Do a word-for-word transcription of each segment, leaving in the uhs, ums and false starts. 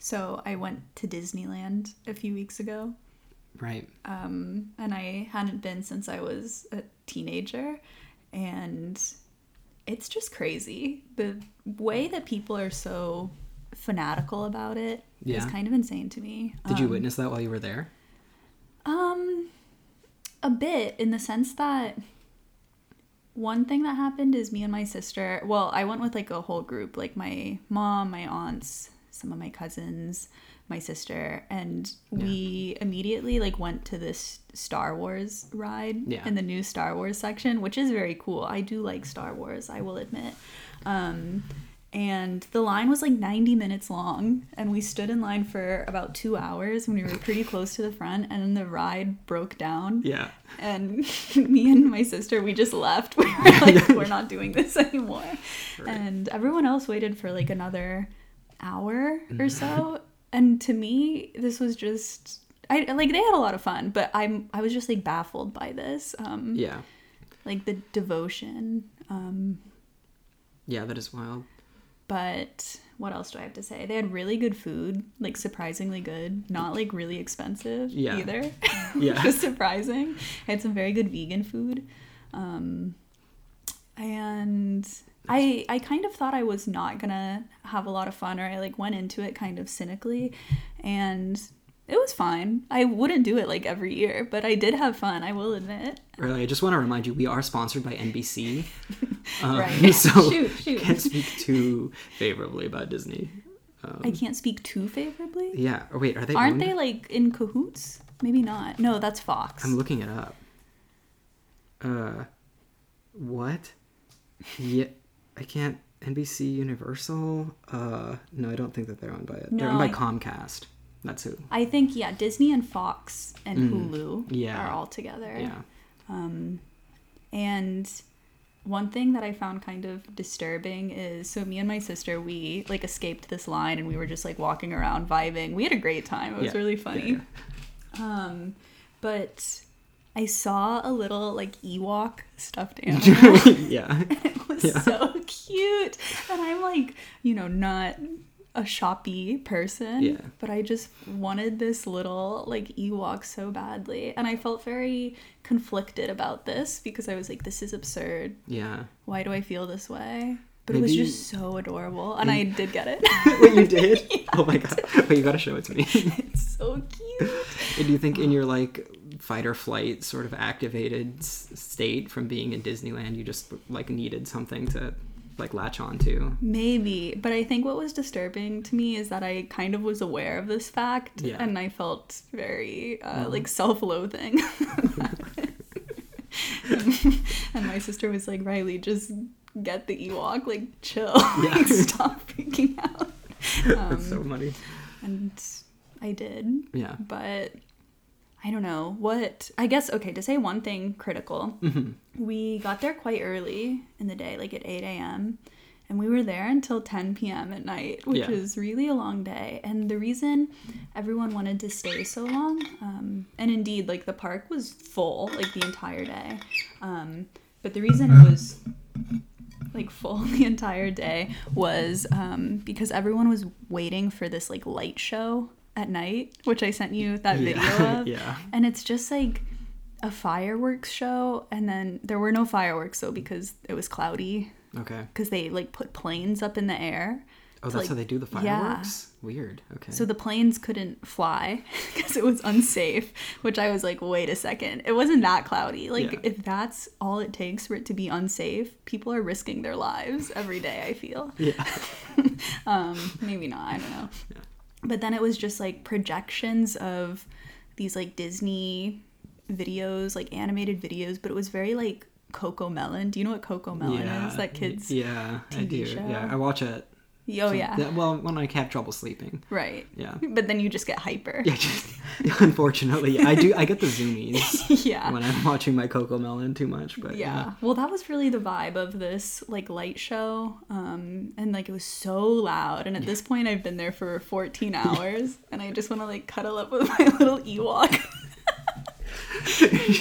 So I went to Disneyland a few weeks ago. Right. Um, and I hadn't been since I was a teenager. And it's just crazy. The way that people are so fanatical about it yeah. is kind of insane to me. Did um, you witness that while you were there? Um, a bit, in the sense that one thing that happened is me and my sister, well, I went with like a whole group, like my mom, my aunts, some of my cousins, my sister, and yeah. we immediately like went to this Star Wars ride yeah. in the new Star Wars section, which is very cool. I do like Star Wars, I will admit. Um, and the line was like ninety minutes long, and we stood in line for about two hours when we were pretty close to the front, and then the ride broke down. Yeah. And me and my sister, we just left. We were like, we're not doing this anymore. Right. And everyone else waited for like another hour or so. And to me, this was just, I like, they had a lot of fun, but I'm, I was just like baffled by this. Um, yeah. Like the devotion. Um, yeah, that is wild. But what else do I have to say? They had really good food, like surprisingly good, not like really expensive yeah. either. Yeah. Just surprising. I had some very good vegan food. Um, and I I kind of thought I was not gonna have a lot of fun, or I like went into it kind of cynically, and it was fine. I wouldn't do it like every year, but I did have fun, I will admit. Really, I just want to remind you, we are sponsored by N B C. Um, right. So shoot, shoot. Can't speak too favorably about Disney. Um, I can't speak too favorably? Yeah. Or wait, are they Aren't owned? they like in cahoots? Maybe not. No, that's Fox. I'm looking it up. Uh, what? Yeah, I can't. N B C Universal? Uh, no, I don't think that they're owned by it. No, they're owned by I... Comcast. That's who. I think, yeah, Disney and Fox and Mm, Hulu yeah. are all together. Yeah. Um, and one thing that I found kind of disturbing is, so me and my sister, we like escaped this line and we were just like walking around vibing. We had a great time. It was yeah. really funny. Yeah, yeah. Um, but I saw a little like Ewok stuffed animal. yeah. It was yeah. so cute. And I'm like, you know, not a shoppy person, yeah. but I just wanted this little like Ewok so badly, and I felt very conflicted about this because I was like, this is absurd. Yeah. Why do I feel this way? But Maybe... it was just so adorable, and I did get it. Wait, you did? Yeah. Oh my god. Wait, you gotta show it to me. It's so cute. And do you think in your like fight or flight sort of activated s- state from being in Disneyland, you just like needed something to like latch on to? Maybe, but I think what was disturbing to me is that I kind of was aware of this fact, yeah. and I felt very uh, mm. like self-loathing. And my sister was like, Riley, just get the Ewok, like chill. Yeah. Like, stop freaking out. Um, That's so funny. And I did. Yeah. But I don't know what, I guess, okay, to say one thing critical, mm-hmm. we got there quite early in the day, like at eight a.m. And we were there until ten p.m. at night, which yeah. was really a long day. And the reason everyone wanted to stay so long, um, and indeed, like the park was full, like the entire day. Um, but the reason it was like full the entire day was um, because everyone was waiting for this like light show at night, which I sent you that yeah. video of. yeah. And it's just like a fireworks show, and then there were no fireworks though because it was cloudy. Okay. Because they like put planes up in the air. Oh, that's like, how they do the fireworks? Yeah. Weird. Okay. So the planes couldn't fly because it was unsafe, which I was like, wait a second. It wasn't that cloudy. Like, yeah. if that's all it takes for it to be unsafe, people are risking their lives every day, I feel. Yeah. um, maybe not. I don't know. Yeah. But then it was just like projections of these like Disney videos, like animated videos, but it was very like Coco Melon. Do you know what Coco Melon yeah. is? That kid's yeah, T V I do. show? Yeah, I watch it. Oh, yeah. Well, when I have trouble sleeping. Right. Yeah. But then you just get hyper. Yeah, just, unfortunately. I do. I get the zoomies. Yeah. When I'm watching my Coco Melon too much. But yeah. yeah. Well, that was really the vibe of this, like, light show. Um, and, like, it was so loud. And at this point, I've been there for fourteen hours. And I just want to, like, cuddle up with my little Ewok. You know, just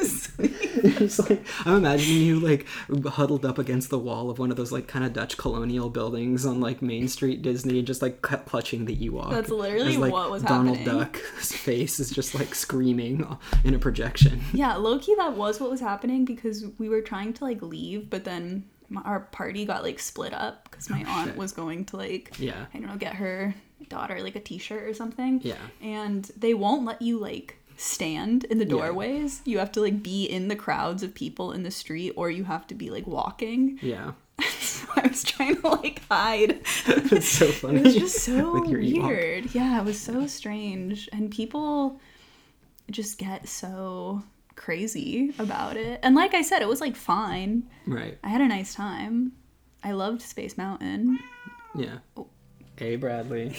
It's like, I'm imagining you like huddled up against the wall of one of those like kind of Dutch colonial buildings on like Main Street Disney and just like clutching the Ewok. That's literally as, like, what was Donald happening. Duck's face is just like screaming in a projection. Yeah, low-key that was what was happening because we were trying to like leave, but then our party got like split up because my Oh, aunt shit. was going to like, Yeah. I don't know, get her daughter like a t-shirt or something. Yeah. And they won't let you like stand in the Yeah. doorways. You have to like be in the crowds of people in the street, or you have to be like walking. Yeah. So I was trying to like hide. It's so funny. It was just so With your Ewok. weird. Yeah, it was so strange. And people just get so crazy about it. And like I said, it was like fine. Right. I had a nice time. I loved Space Mountain. Yeah. Hey, Bradley.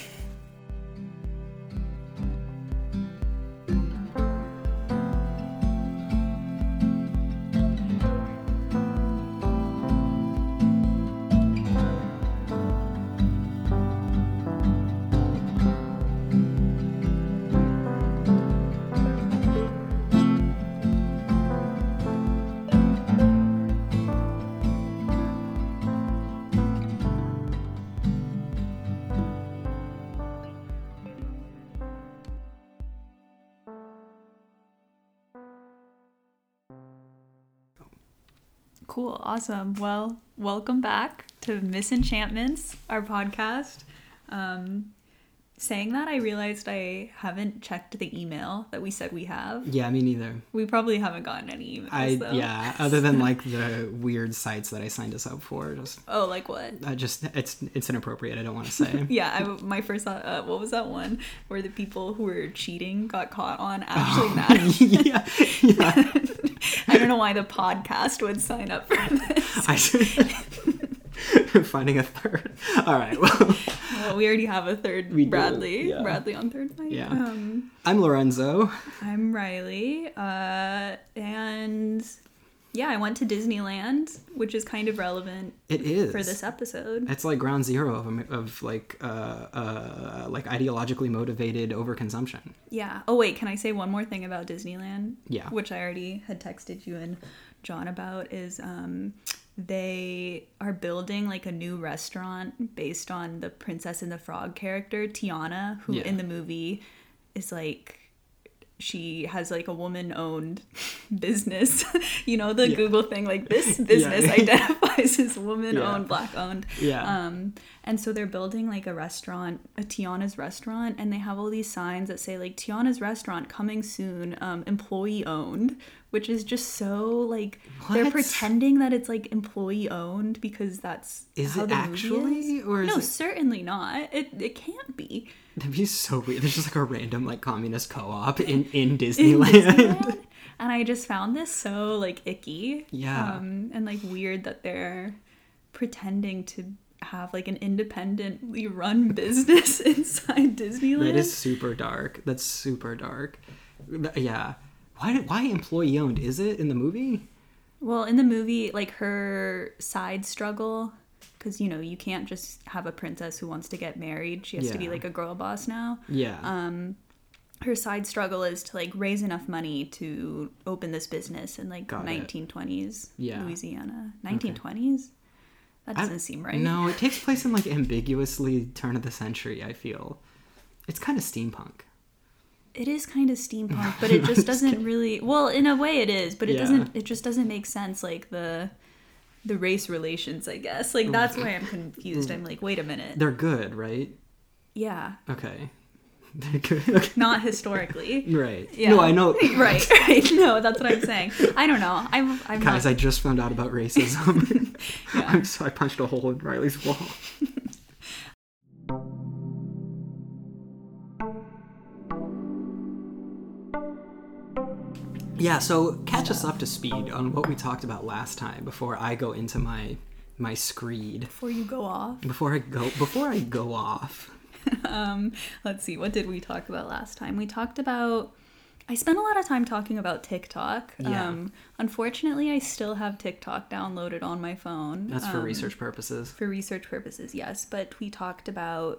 Cool, awesome. Well, welcome back to Misenchantments, our podcast. Um, saying that, I realized I haven't checked the email that we said we have. Yeah, me neither. We probably haven't gotten any emails, I though. yeah. Other than like the weird sites that I signed us up for, just Oh, like what? I just it's it's inappropriate. I don't want to say. Yeah, I, my first thought, uh, what was that one where the people who were cheating got caught on Ashley Madison? yeah, yeah. I don't know why the podcast would sign up for this. I finding a third. All right. Well, Well, we already have a third We do, Bradley. yeah. Bradley on third mic. Yeah. Um, I'm Lorenzo. I'm Riley. Uh, and yeah, I went to Disneyland, which is kind of relevant It is for this episode. It's like ground zero of of like uh uh like ideologically motivated overconsumption. Yeah. Oh, wait, can I say one more thing about Disneyland? Yeah. Which I already had texted you and John about is um, they are building like a new restaurant based on the Princess and the Frog character, Tiana, who Yeah. in the movie is like, she has like a woman-owned business. You know, the Yeah. Google thing, like this business Yeah. identifies as woman-owned, Yeah. black-owned. Yeah. Um, and so they're building like a restaurant, a Tiana's restaurant, and they have all these signs that say like Tiana's restaurant coming soon, um, employee-owned, which is just so like they're What? pretending that it's like employee-owned because that's Is how it the movie actually? is. Or is no, it- certainly not. It it can't be. That'd be so weird. There's just like a random like communist co-op in in In Disneyland. Disneyland. And I just found this so like icky. Yeah. Um, and like weird that they're pretending to have like an independently run business inside Disneyland. That is super dark. That's super dark. Th- Yeah. Why why employee owned is it in the movie? Well, in the movie, like her side struggle, because you know you can't just have a princess who wants to get married. She has to be Yeah. like a girl boss now. Yeah. Um, her side struggle is to like raise enough money to open this business in like Got it. nineteen twenties Yeah. Louisiana. nineteen twenties? That I- doesn't seem right. No, it takes place in like ambiguously turn of the century, I feel. It's kind of steampunk. It is kind of steampunk, but it just doesn't really. Well, in a way, it is, but it Yeah. doesn't. It just doesn't make sense. Like the the race relations, I guess. Like that's why I'm confused. I'm like, wait a minute. They're good, right? Yeah, Okay. They're good. Okay. not historically. Right. Yeah. No, I know. right, right. No, that's what I'm saying. I don't know. I'm. I'm Guys, not. I just found out about racism. Yeah. I'm so I punched a hole in Riley's wall. Yeah, so catch us up to speed on what we talked about last time before I go into my my screed. Before you go off, Before I go before I go off. um, let's see. What did we talk about last time? We talked about. I spent a lot of time talking about TikTok. Yeah. Um, unfortunately, I still have TikTok downloaded on my phone. That's for Um, research purposes. For research purposes, yes. But we talked about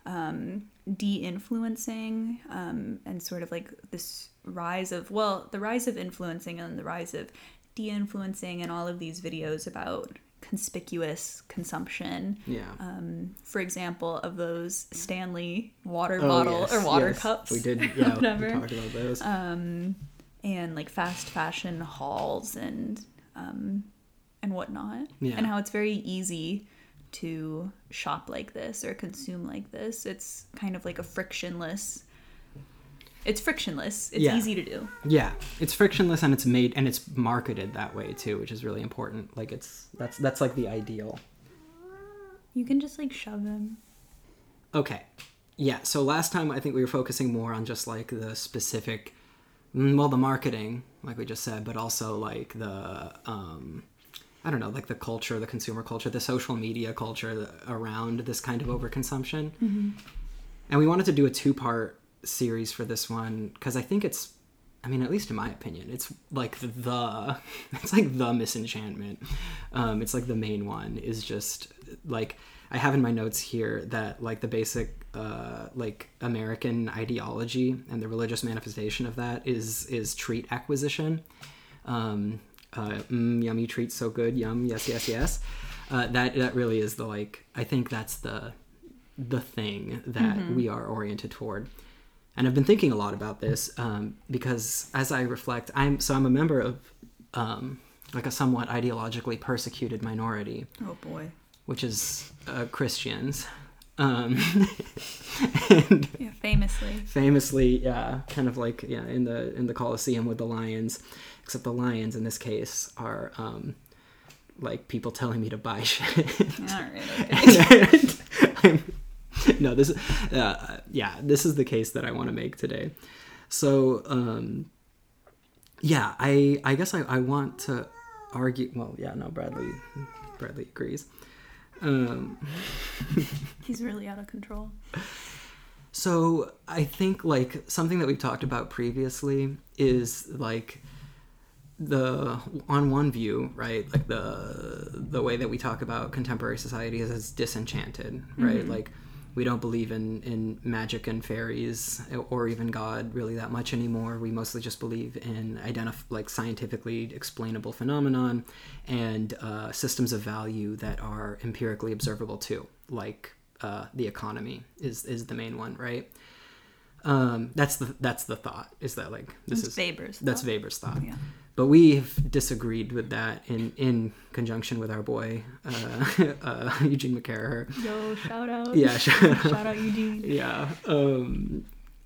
um, de-influencing um, and sort of like this rise of, well, the rise of influencing and the rise of de-influencing and all of these videos about conspicuous consumption. Yeah. Um, for example, of those Stanley water Oh, bottle yes, or water yes. cups. We did, yeah, whatever. we talked about those. Um, and like fast fashion hauls and um, and whatnot. Yeah. And how it's very easy to shop like this or consume like this. It's kind of like a frictionless. It's frictionless. It's Yeah. easy to do. Yeah, it's frictionless and it's made and it's marketed that way too, which is really important. Like it's that's that's like the ideal. You can just like shove him. Okay. Yeah, so last time I think we were focusing more on just like the specific mm, well, the marketing, like we just said, but also like the um I don't know, like the culture, the consumer culture, the social media culture around this kind of overconsumption. Mm-hmm. And we wanted to do a two-part series for this one because I think it's, I mean, at least in my opinion, it's like the, it's like the misenchantment. Um, it's like the main one is just like, I have in my notes here that like the basic uh, like American ideology and the religious manifestation of that is is treat acquisition. Um, uh, mm, yummy treats, so good, yum, yes, yes, yes. Uh, that that really is the like, I think that's the the thing that Mm-hmm. we are oriented toward. And I've been thinking a lot about this um, because as I reflect, I'm so I'm a member of um, like a somewhat ideologically persecuted minority, Oh boy. which is uh, Christians. Um, and Yeah, famously. famously, yeah, kind of like yeah in the in the Colosseum with the lions, except the lions in this case are um, like people telling me to buy shit. All right. Okay. and I'm, no, this, uh, yeah, this is the case that I want to make today. So, um, yeah, I, I guess I, I want to argue. Well, yeah, no, Bradley, Bradley agrees. Um, He's really out of control. so I think like something that we've talked about previously is like the on one view, right? Like the the way that we talk about contemporary society is as disenchanted, right? Mm-hmm. Like we don't believe in, in magic and fairies or even God really that much anymore. We mostly just believe in identif- like scientifically explainable phenomenon and uh, systems of value that are empirically observable too, like uh, the economy is is the main one, right? Um, that's the that's the thought. Is that like this That's is Weber's thought. That's Weber's thought. Yeah. But we've disagreed with that in, in conjunction with our boy uh, uh, Eugene McCarraher. Yo, shout out. Yeah, shout out. Shout out Eugene. Yeah, um,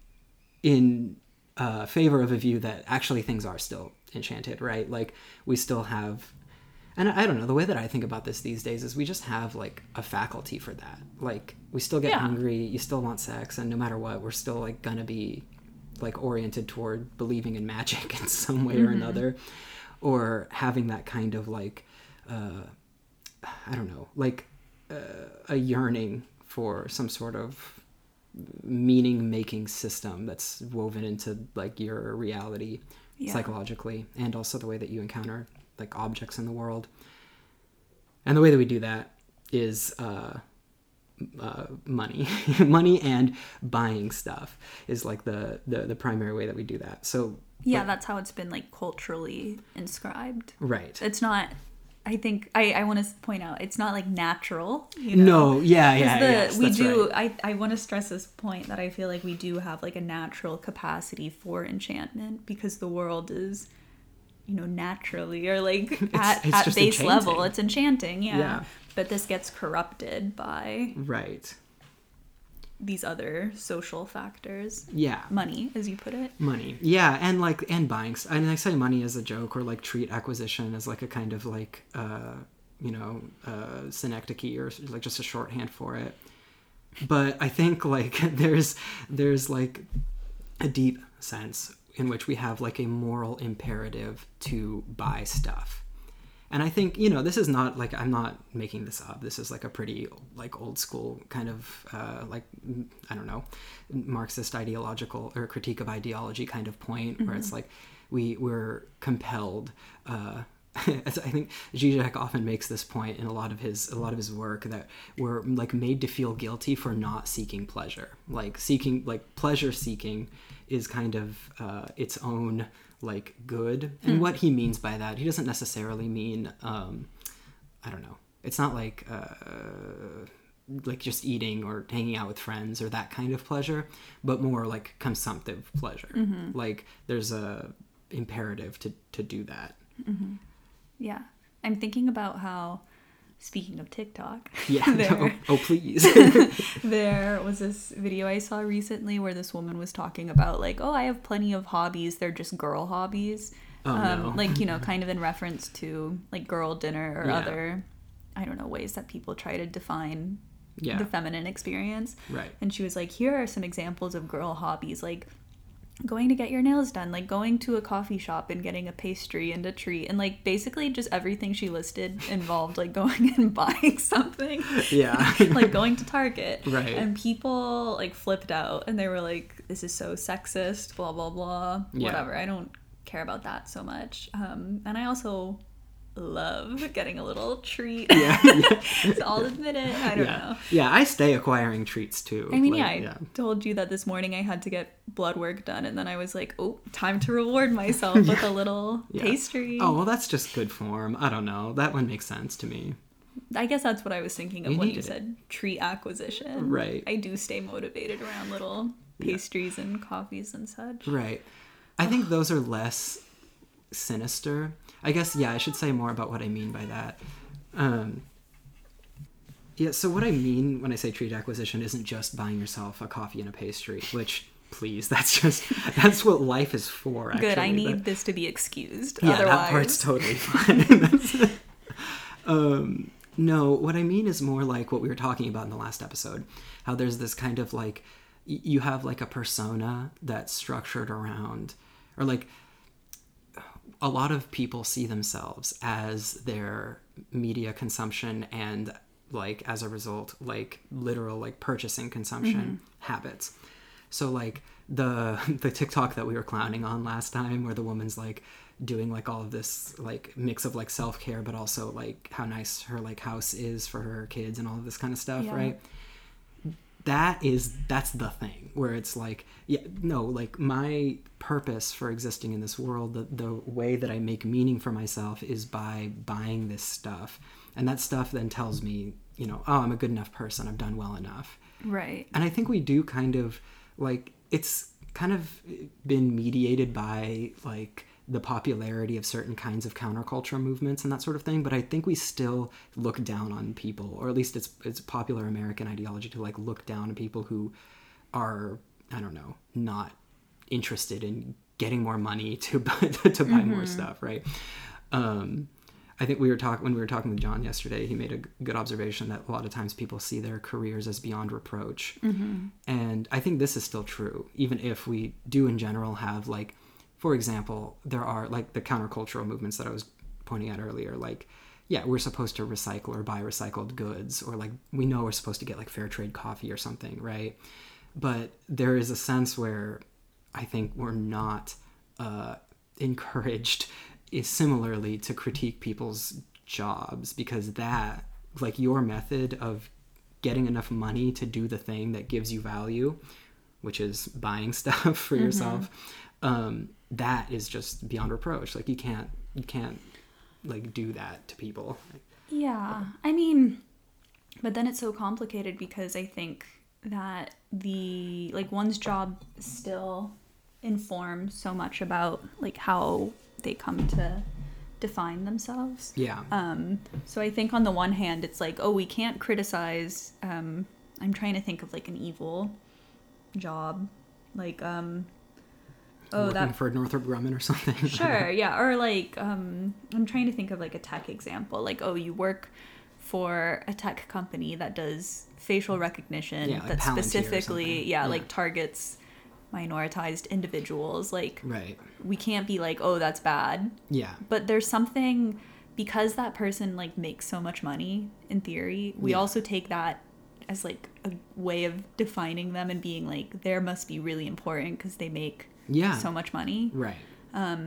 in uh, favor of a view that actually things are still enchanted, right? Like we still have, and I don't know, the way that I think about this these days is we just have like a faculty for that. Like we still get Yeah. hungry, you still want sex, and no matter what, we're still like gonna be like oriented toward believing in magic in some way or Mm-hmm. another, or having that kind of like, uh, I don't know, like uh, a yearning for some sort of meaning making system that's woven into like your reality Yeah. psychologically, and also the way that you encounter like objects in the world. And the way that we do that is uh, uh, money, money and buying stuff is like the, the, the primary way that we do that. So Yeah, like, that's how it's been like culturally inscribed. right. It's not. I think I, I want to point out it's not like natural. You know? No, yeah, yeah, 'Cause the, yes, we that's do. right. I I want to stress this point that I feel like we do have like a natural capacity for enchantment because the world is, you know, naturally or like at, it's at just base enchanting. level, it's enchanting. Yeah. Yeah. But this gets corrupted by Right. these other social factors. Yeah. Money, as you put it. Money. Yeah, and like and buying st- and I say money as a joke, or like treat acquisition as like a kind of like uh you know, uh synecdoche or like just a shorthand for it. But I think like there's there's like a deep sense in which we have like a moral imperative to buy stuff. And I think, you know, this is not like, I'm not making this up. This is like a pretty like old school kind of uh, like, I don't know, Marxist ideological or critique of ideology kind of point, mm-hmm. where it's like we we're compelled uh, I think Zizek often makes this point in a lot of his a lot of his work, that we're like made to feel guilty for not seeking pleasure. Like seeking like pleasure seeking is kind of uh, its own like good. And what he means by that, he doesn't necessarily mean um, I don't know. It's not like uh, like just eating or hanging out with friends or that kind of pleasure, but more like consumptive pleasure. Mm-hmm. Like there's a imperative to to do that. Mm-hmm. Yeah. I'm thinking about how, speaking of TikTok, yeah, there, no. Oh, please. there was this video I saw recently where this woman was talking about like, oh, I have plenty of hobbies. They're just girl hobbies. Oh, um, no. Like, you know, kind of in reference to like girl dinner or yeah. other, I don't know, ways that people try to define yeah. the feminine experience. Right. And she was like, here are some examples of girl hobbies, like going to get your nails done, like going to a coffee shop and getting a pastry and a treat, and like basically just everything she listed involved like going and buying something. Yeah. Like going to Target. Right. And people like flipped out and they were like, this is so sexist, blah blah blah. Yeah. Whatever. I don't care about that so much. Um and I also love getting a little treat. Yeah, yeah. So I'll admit it. I don't yeah. know. Yeah, I stay acquiring treats too. I mean, like, yeah, I yeah. told you that this morning I had to get blood work done, and then I was like, oh, time to reward myself yeah. with a little yeah. pastry. Oh, well, that's just good form. I don't know. That one makes sense to me. I guess that's what I was thinking of you when you it. said treat acquisition. Right. I do stay motivated around little pastries yeah. and coffees and such. Right. I think those are less sinister. I guess, yeah, I should say more about what I mean by that. Um, yeah, so what I mean when I say treat acquisition isn't just buying yourself a coffee and a pastry, which, please, that's just, that's what life is for, actually. Good, I need but, this to be excused. Yeah, Otherwise... that part's totally fine. um, no, what I mean is more like what we were talking about in the last episode, how there's this kind of like, y- you have like a persona that's structured around, or like, a lot of people see themselves as their media consumption and like as a result like literal like purchasing consumption mm-hmm. habits. So like the the TikTok that we were clowning on last time where the woman's like doing like all of this like mix of like self-care but also like how nice her like house is for her kids and all of this kind of stuff, yeah. right? That is, that's the thing where it's like, yeah, no, like my purpose for existing in this world, the, the way that I make meaning for myself is by buying this stuff. And that stuff then tells me, you know, oh, I'm a good enough person. I've done well enough. Right. And I think we do kind of like, it's kind of been mediated by like the popularity of certain kinds of counterculture movements and that sort of thing, but I think we still look down on people, or at least it's it's popular American ideology to like look down on people who are, I don't know, not interested in getting more money to buy, to buy mm-hmm. more stuff, right? Um, I think we were talking when we were talking with John yesterday, he made a good observation that a lot of times people see their careers as beyond reproach. Mm-hmm. And I think this is still true, even if we do in general have like, for example, there are like the countercultural movements that I was pointing at earlier. Like, yeah, we're supposed to recycle or buy recycled goods, or like we know we're supposed to get like fair trade coffee or something, right? But there is a sense where I think we're not uh, encouraged is similarly to critique people's jobs, because that, like your method of getting enough money to do the thing that gives you value, which is buying stuff for mm-hmm. yourself, um, that is just beyond reproach. Like you can't, you can't like do that to people. Yeah. I mean, but then it's so complicated because I think that the, like one's job still informs so much about like how they come to define themselves. Yeah. Um, so I think on the one hand, it's like, oh, we can't criticize, um, I'm trying to think of like an evil job, like, um, oh, working that for Northrop Grumman or something. Sure, yeah, or like um, I'm trying to think of like a tech example. Like, oh, you work for a tech company that does facial recognition yeah, like that Palantir specifically, yeah, yeah, like targets minoritized individuals. Like, right. we can't be like, oh, that's bad. Yeah. But there's something, because that person like makes so much money in theory, we yeah. also take that as like a way of defining them and being like, there must be really important because they make yeah. so much money. Right. Um,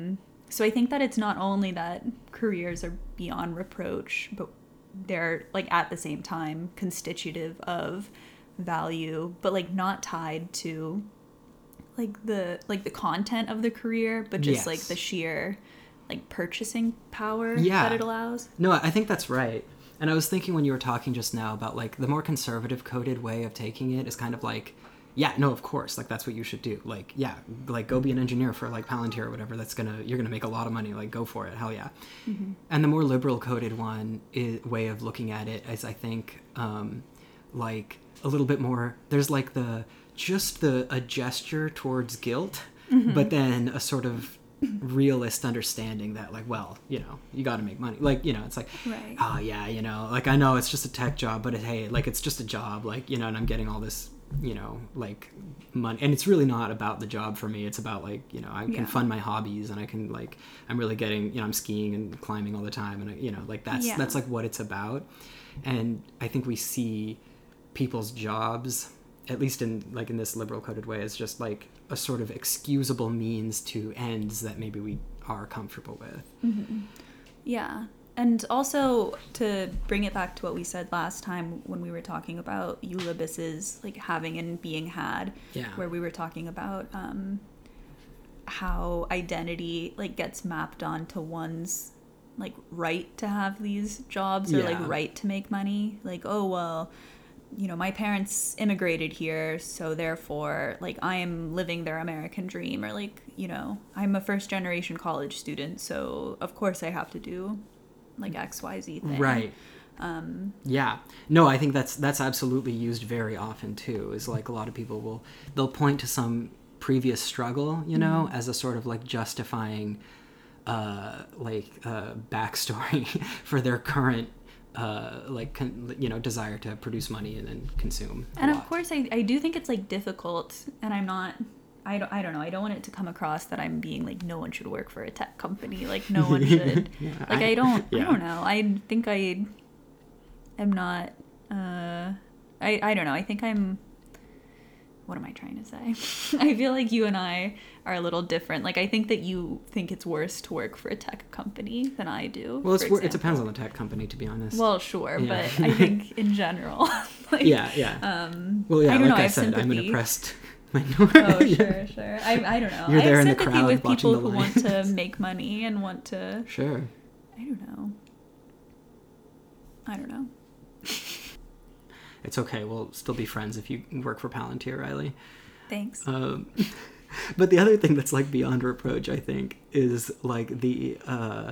so I think that it's not only that careers are beyond reproach, but they're like at the same time constitutive of value, but like not tied to like the like the content of the career, but just Yes. like the sheer like purchasing power Yeah. that it allows. No, I think that's right. And I was thinking when you were talking just now about like the more conservative coded way of taking it is kind of like, yeah, no, of course, like that's what you should do. Like, yeah, like go be an engineer for like Palantir or whatever. That's gonna you're gonna make a lot of money. Like, go for it, hell yeah. Mm-hmm. And the more liberal coded one is, way of looking at it is, I think, um, like a little bit more. There's like the just the a gesture towards guilt, Mm-hmm. but then a sort of realist understanding that like, well, you know, you got to make money. Like, you know, it's like, Right. oh yeah, you know, like I know it's just a tech job, but it, hey, like it's just a job, like, you know, and I'm getting all this, you know, like money, and it's really not about the job for me. It's about like, you know, I can Yeah. fund my hobbies, and I can like, I'm really getting, you know, I'm skiing and climbing all the time, and I, you know, like that's Yeah. that's like what it's about. And I think we see people's jobs, at least in like in this liberal coded way, as just like a sort of excusable means to ends that maybe we are comfortable with. Mm-hmm. Yeah. And also to bring it back to what we said last time when we were talking about Eulabis's like having and being had, Yeah. where we were talking about um, how identity like gets mapped onto one's like right to have these jobs or Yeah. like right to make money. Like, oh, well, you know, my parents immigrated here, so therefore, like, I am living their American dream, or like, you know, I'm a first generation college student, so of course I have to do like X Y Z thing. Right. Um, Yeah. No, I think that's that's absolutely used very often too. Is like a lot of people will they'll point to some previous struggle, you know, Mm-hmm. as a sort of like justifying uh like uh backstory for their current uh like con- you know desire to produce money and then consume a and of lot. course I, I do think it's like difficult, and I'm not I don't, I don't know I don't want it to come across that I'm being like, no one should work for a tech company, like no one should. Yeah, Like I don't I yeah. don't know I think I am not uh I I don't know I think I'm what am I trying to say? I feel like you and I are a little different. Like, I think that you think it's worse to work for a tech company than I do. Well, it's, for wor- it example. depends on the tech company, to be honest. Well, sure, Yeah. but I think in general, like, yeah, yeah. Um, well, yeah, I don't like know, I I have said, I'm an sympathy. oppressed minority. Oh, sure, sure. I, I don't know. You're I there have in the sympathy crowd with watching people the who want lions. to make money and want to. Sure. I don't know. I don't know. It's okay. We'll still be friends if you work for Palantir, Riley. Thanks. Um, but the other thing that's like beyond reproach, I think, is like the uh,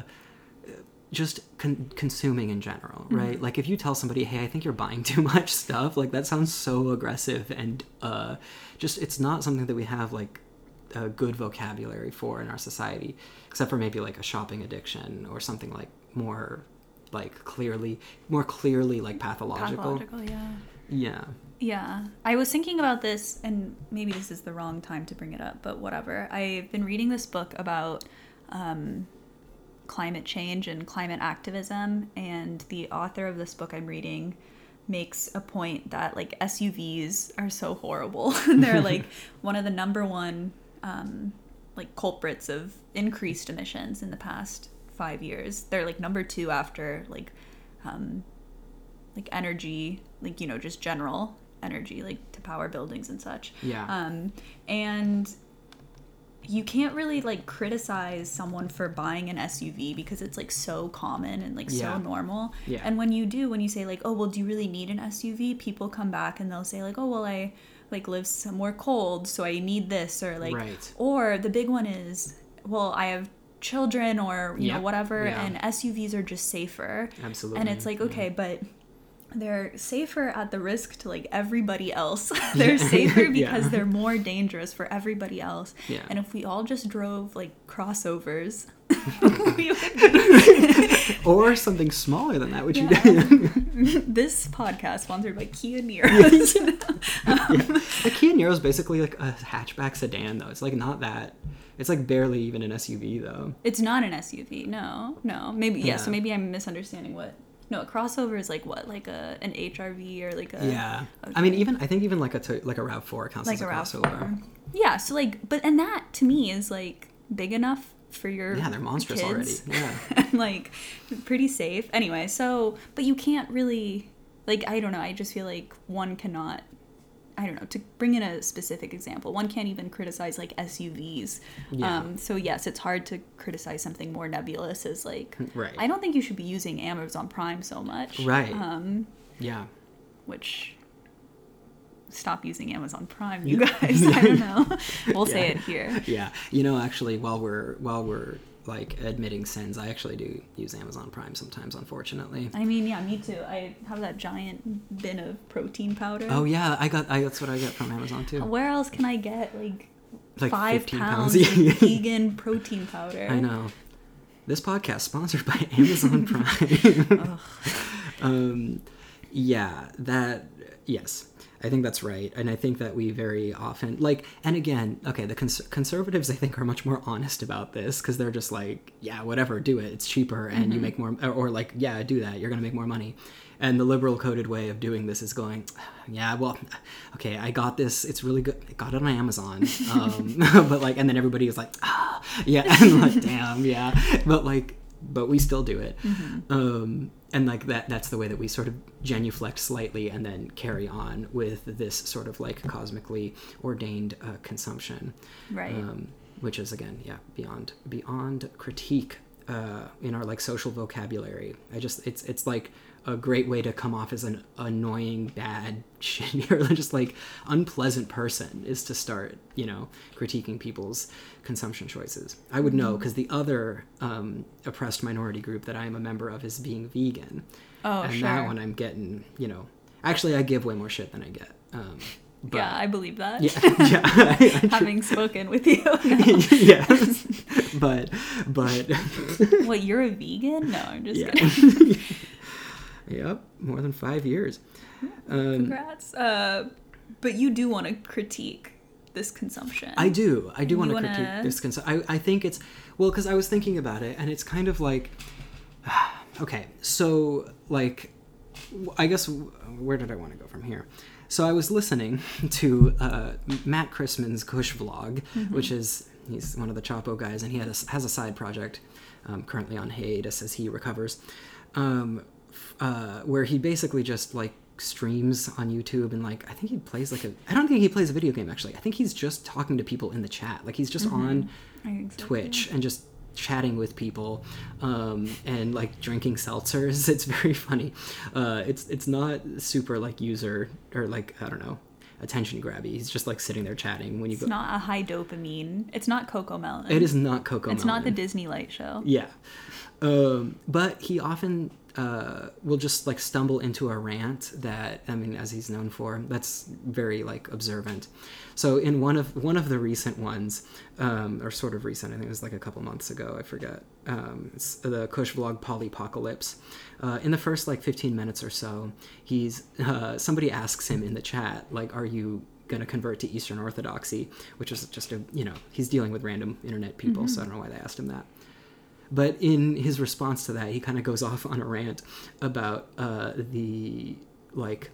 just con- consuming in general, right? Mm-hmm. Like if you tell somebody, "Hey, I think you're buying too much stuff," like that sounds so aggressive, and uh, just it's not something that we have like a good vocabulary for in our society, except for maybe like a shopping addiction or something like more like clearly more clearly like pathological. Pathological, yeah. Yeah. Yeah, I was thinking about this, and maybe this is the wrong time to bring it up, but whatever. I've been reading this book about um, climate change and climate activism, and the author of this book I'm reading makes a point that like S U Vs are so horrible. They're like one of the number one um, like culprits of increased emissions in the past five years. They're like number two after like um, like energy, like, you know, just general energy, like to power buildings and such. Yeah. Um, and you can't really like criticize someone for buying an S U V because it's like so common and like Yeah. so normal. Yeah. And when you do, when you say like, oh, well, do you really need an S U V? People come back and they'll say like, oh, well, I like live somewhere cold, so I need this, or like, Right. or the big one is, well, I have children, or you Yeah. know, whatever, Yeah. and S U Vs are just safer. Absolutely. And it's like, Yeah. okay, but they're safer at the risk to like everybody else. They're safer because Yeah. they're more dangerous for everybody else. Yeah. And if we all just drove like crossovers, we would Or something smaller than that, which Yeah. you This podcast sponsored by Kia Niros. yeah. The Kia Niro is basically like a hatchback sedan, though. It's like not that. It's like barely even an S U V, though. It's not an S U V. No, no. Maybe yeah. Yeah. So maybe I'm misunderstanding what. No, a crossover is like what, like a an H R V or like a Yeah. okay. I mean, even I think even like a to- like a RAV four counts like as a a RAV crossover. four. Yeah. So like, but and that to me is like big enough for your yeah, they're monstrous kids. already. Yeah. And, like, pretty safe. Anyway, so, but you can't really, like, I don't know, I just feel like one cannot, I don't know, to bring in a specific example, one can't even criticize, like, S U Vs. Yeah. Um, so, yes, it's hard to criticize something more nebulous as, like, Right. I don't think you should be using Amazon Prime so much. Right. Um, yeah. which... Stop using Amazon Prime, you guys. I don't know. We'll yeah. say it here. Yeah. You know, actually, while we're while we're like admitting sins, I actually do use Amazon Prime sometimes, unfortunately. I mean, yeah, me too. I have that giant bin of protein powder. Oh yeah, I got. I, that's what I get from Amazon too. Where else can I get like, like five pounds, pounds of vegan protein powder? I know. This podcast sponsored by Amazon Prime. um, yeah, that yes. I think that's right. And I think that we very often, like, and again, okay, the cons- conservatives, I think, are much more honest about this because they're just like, yeah, whatever, do it. It's cheaper and mm-hmm. you make more, or, or like, yeah, do that. You're going to make more money. And the liberal coded way of doing this is going, yeah, well, okay, I got this. It's really good. I got it on Amazon. Um, but like, and then everybody is like, ah, yeah. And like, damn, yeah. But like, but we still do it. Mm-hmm. Um, and like that, that's the way that we sort of genuflect slightly and then carry on with this sort of like cosmically ordained uh, consumption. Right. Um, which is again, yeah, beyond, beyond critique uh, in our like social vocabulary. I just, it's, it's like a great way to come off as an annoying, bad, shitty, or just like unpleasant person is to start, you know, critiquing people's consumption choices. I would know because the other um, oppressed minority group that I am a member of is being vegan. Oh, and sure. that one I'm getting, you know, actually I give way more shit than I get. Um, but, yeah, I believe that. Yeah, yeah. Having spoken with you. No. Yes, but but. What, you're a vegan? No, I'm just yeah. kidding. Yep, more than five years. Um, Congrats. Uh, but you do want to critique this consumption. I do. I do want to wanna... critique this consumption. I, I think it's, well, because I was thinking about it, and it's kind of like, okay, so, like, I guess, where did I want to go from here? So I was listening to uh, Matt Chrisman's Kush vlog, mm-hmm. which is, he's one of the Chapo guys, and he had a, has a side project um, currently on hiatus as he recovers. Um, Uh, where he basically just like streams on YouTube and like I think he plays like a I don't think he plays a video game actually. I think he's just talking to people in the chat. Like he's just mm-hmm. on exactly. Twitch and just chatting with people um, and like drinking seltzers. It's very funny. Uh, it's it's not super like user or like I don't know attention grabby. He's just like sitting there chatting when you it's go. It's not a high dopamine. It's not Coco Melon. It is not Coco Melon. It's not the Disney Light show. Yeah, um, but he often. Uh, will just like stumble into a rant that I mean, as he's known for, that's very like observant. So in one of one of the recent ones, um, or sort of recent, I think it was like a couple months ago, I forget. Um, it's the Kush vlog Polypocalypse. Uh, in the first like fifteen minutes or so, he's uh, somebody asks him in the chat like, "Are you going to convert to Eastern Orthodoxy?" Which is just a you know he's dealing with random internet people, mm-hmm. so I don't know why they asked him that. But in his response to that, he kind of goes off on a rant about uh, the, like,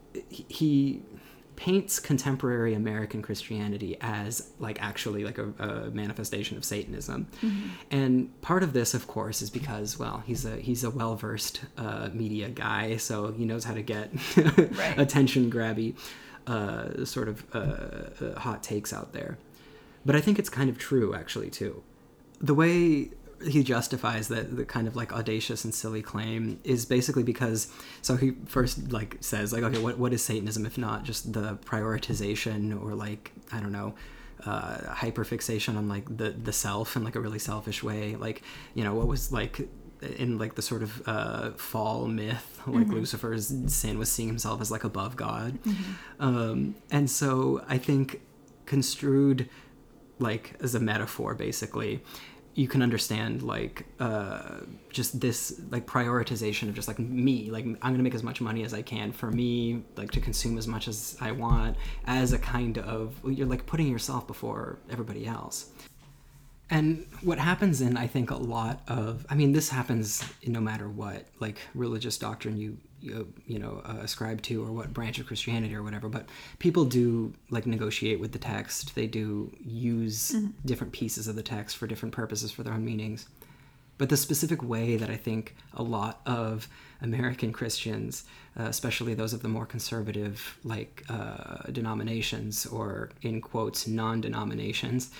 he paints contemporary American Christianity as, like, actually, like, a, a manifestation of Satanism. Mm-hmm. And part of this, of course, is because, well, he's a he's a well-versed uh, media guy, so he knows how to get right. attention-grabby uh, sort of uh, uh, hot takes out there. But I think it's kind of true, actually, too. The way he justifies that the kind of like audacious and silly claim is basically because so he first like says like okay what what is Satanism if not just the prioritization or like I don't know uh hyperfixation on like the the self in like a really selfish way, like you know what was like in like the sort of uh fall myth like mm-hmm. Lucifer's sin was seeing himself as like above God. Mm-hmm. um and so I think construed like as a metaphor basically you can understand like uh just this like prioritization of just like me, like I'm gonna make as much money as I can for me, like to consume as much as I want, as a kind of you're like putting yourself before everybody else. And what happens in I think a lot of I mean this happens no matter what like religious doctrine you you, you know uh, ascribe to, or what branch of Christianity or whatever, but people do like negotiate with the text. They do use mm-hmm. different pieces of the text for different purposes, for their own meanings. But the specific way that I think a lot of American Christians, uh, especially those of the more conservative like uh, denominations, or in quotes non-denominations,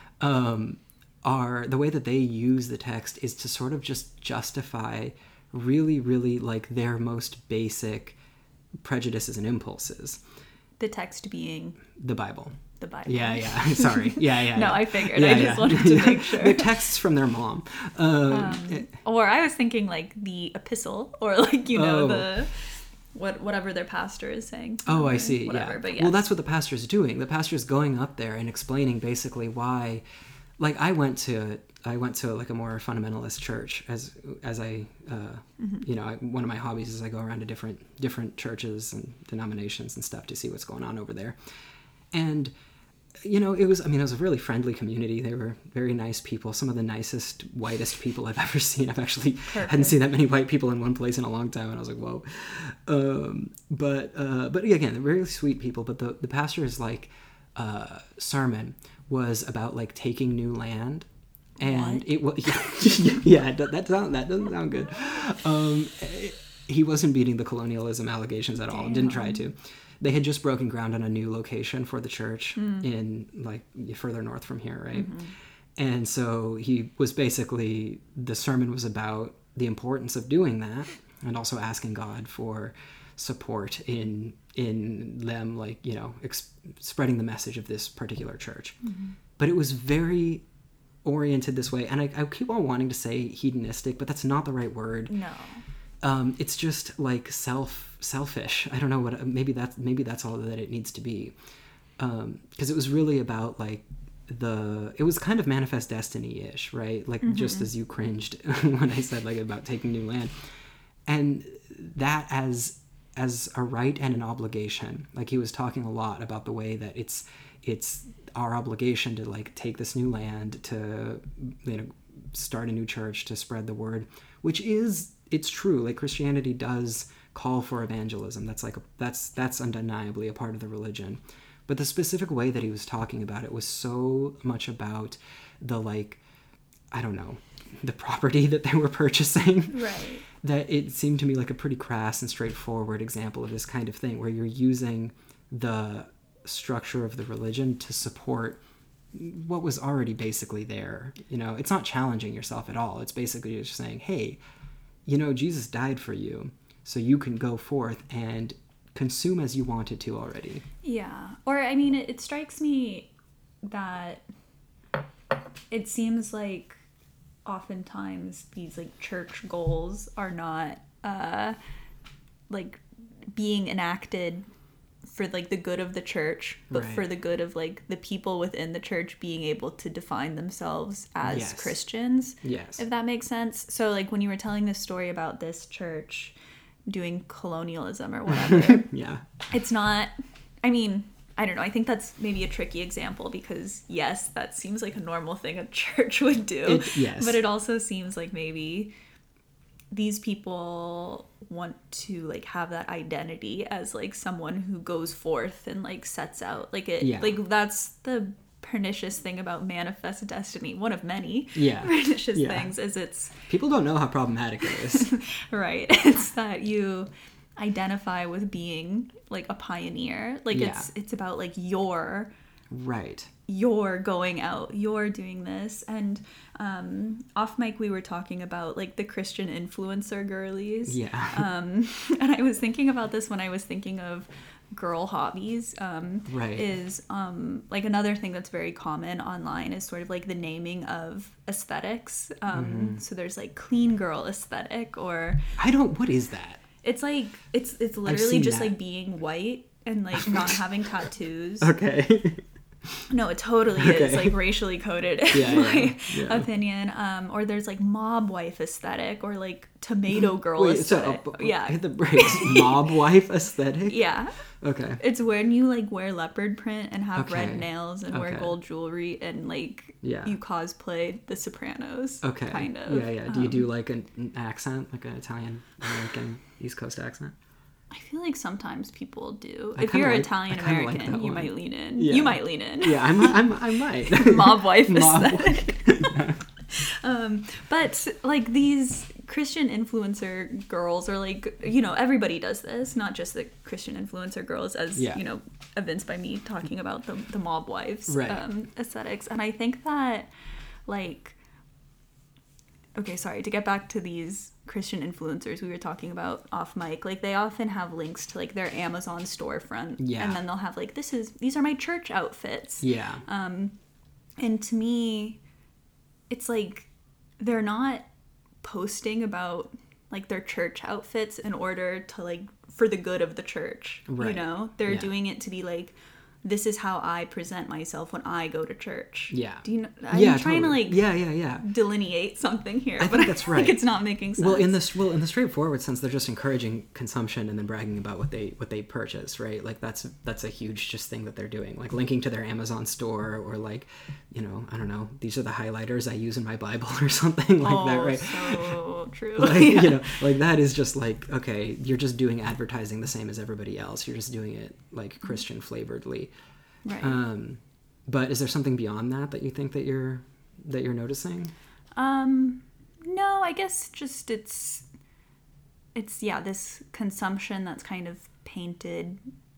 um, are the way that they use the text is to sort of just justify really, really like their most basic prejudices and impulses. The text being the Bible. The Bible. Yeah, yeah. Sorry. Yeah, yeah. no, yeah. I figured. Yeah, I just yeah. wanted to yeah. make sure. The texts from their mom. Um, um, or I was thinking like the epistle, or like, you know, oh. the what whatever their pastor is saying. Oh, I see. Whatever, yeah. But yes. Well, that's what the pastor's doing. The pastor's going up there and explaining basically why. Like I went to I went to like a more fundamentalist church as as I uh, mm-hmm. you know I, one of my hobbies is I go around to different different churches and denominations and stuff to see what's going on over there. And you know it was I mean it was a really friendly community. They were very nice people, some of the nicest, whitest people I've ever seen. I've actually Perfect. hadn't seen that many white people in one place in a long time, and I was like, whoa. Um, but uh, but again, they're really sweet people. But the the pastor's like uh, sermon was about like taking new land, and what? it was yeah, yeah that that, sound, that doesn't sound good. Um, it, he wasn't beating the colonialism allegations at all. Damn. Didn't try to. They had just broken ground on a new location for the church mm. in like further north from here, right? Mm-hmm. And so he was basically the sermon was about the importance of doing that, and also asking God for support in in them, like, you know, ex- spreading the message of this particular church. Mm-hmm. But it was very oriented this way, and I, I keep on wanting to say hedonistic, but that's not the right word. No. Um, it's just like self selfish. I don't know what. Maybe that's maybe that's all that it needs to be, because um, it was really about like the. It was kind of Manifest Destiny-ish, right? Like mm-hmm. just as you cringed when I said like about taking new land, and that as as a right and an obligation. Like he was talking a lot about the way that it's it's our obligation to like take this new land, to you know start a new church, to spread the word, which is it's true. Like Christianity does call for evangelism. That's like a, that's that's undeniably a part of the religion. But the specific way that he was talking about it was so much about the like I don't know the property that they were purchasing. Right. That it seemed to me like a pretty crass and straightforward example of this kind of thing, where you're using the structure of the religion to support what was already basically there. You know, it's not challenging yourself at all. It's basically just saying, hey, you know, Jesus died for you, so you can go forth and consume as you wanted to already. Yeah. Or, I mean, it, it strikes me that it seems like oftentimes these like church goals are not uh like being enacted for like the good of the church, but right. for the good of like the people within the church being able to define themselves as yes. Christians. Yes. If that makes sense. So like when you were telling this story about this church doing colonialism or whatever, yeah, it's not, I mean, I don't know. I think that's maybe a tricky example because, yes, that seems like a normal thing a church would do. It, yes. But it also seems like maybe these people want to, like, have that identity as, like, someone who goes forth and, like, sets out. Like, it, yeah. like that's the pernicious thing about Manifest Destiny. One of many yeah. pernicious yeah. things is it's... People don't know how problematic it is. Right. It's that you... identify with being like a pioneer, like yeah. it's it's about like your right you're going out, you're doing this. And um off mic we were talking about like the Christian influencer girlies, yeah um and I was thinking about this when I was thinking of girl hobbies. Um right is um like another thing that's very common online is sort of like the naming of aesthetics. Um mm-hmm. So there's like clean girl aesthetic, or I don't what is that? It's like, it's it's literally just that. Like being white and like not having tattoos. Okay. No, it totally okay. is like racially coded, yeah, in my yeah, yeah. opinion. Um, or there's like mob wife aesthetic, or like tomato girl Wait, aesthetic. So, uh, yeah. Hit the brakes. Mob wife aesthetic? Yeah. Okay. It's when you like wear leopard print and have okay. red nails and okay. wear gold jewelry and like yeah. you cosplay The Sopranos. Okay. Kind of. Yeah, yeah. Do you do like an, an accent, like an Italian American? East Coast accent? I feel like sometimes people do. I If kinda you're like- Italian I kinda like American, that you one. might lean in. Yeah. You might lean in. Yeah, I'm, I'm, I might. Mob wife Mob aesthetic. um, but like these Christian influencer girls are like, you know, everybody does this, not just the Christian influencer girls, as Yeah. you know, evinced by me talking about the the mob wives Right. um, aesthetics. And I think that like, okay, sorry, to get back to these Christian influencers we were talking about off mic, like they often have links to like their Amazon storefront, Yeah. and then they'll have like, this is these are my church outfits. Yeah. Um, and to me, it's like they're not posting about like their church outfits in order to like for the good of the church. You Right. know, they're Yeah. doing it to be like, this is how I present myself when I go to church. Yeah. Do you know? I'm yeah, trying totally. to like Yeah, yeah, yeah. delineate something here, I but think that's I think right. it's not making sense. Well, in this, well, in the straightforward sense, they're just encouraging consumption and then bragging about what they what they purchase, right? Like that's that's a huge just thing that they're doing, like linking to their Amazon store or like, you know, I don't know, these are the highlighters I use in my Bible or something like oh, that, right? so true. Like, Yeah. you know, like that is just like, okay, you're just doing advertising the same as everybody else. You're just doing it like Christian flavoredly. Right. Um, but is there something beyond that that you think that you're that you're noticing? Um, no, I guess just it's, it's, yeah, this consumption that's kind of painted,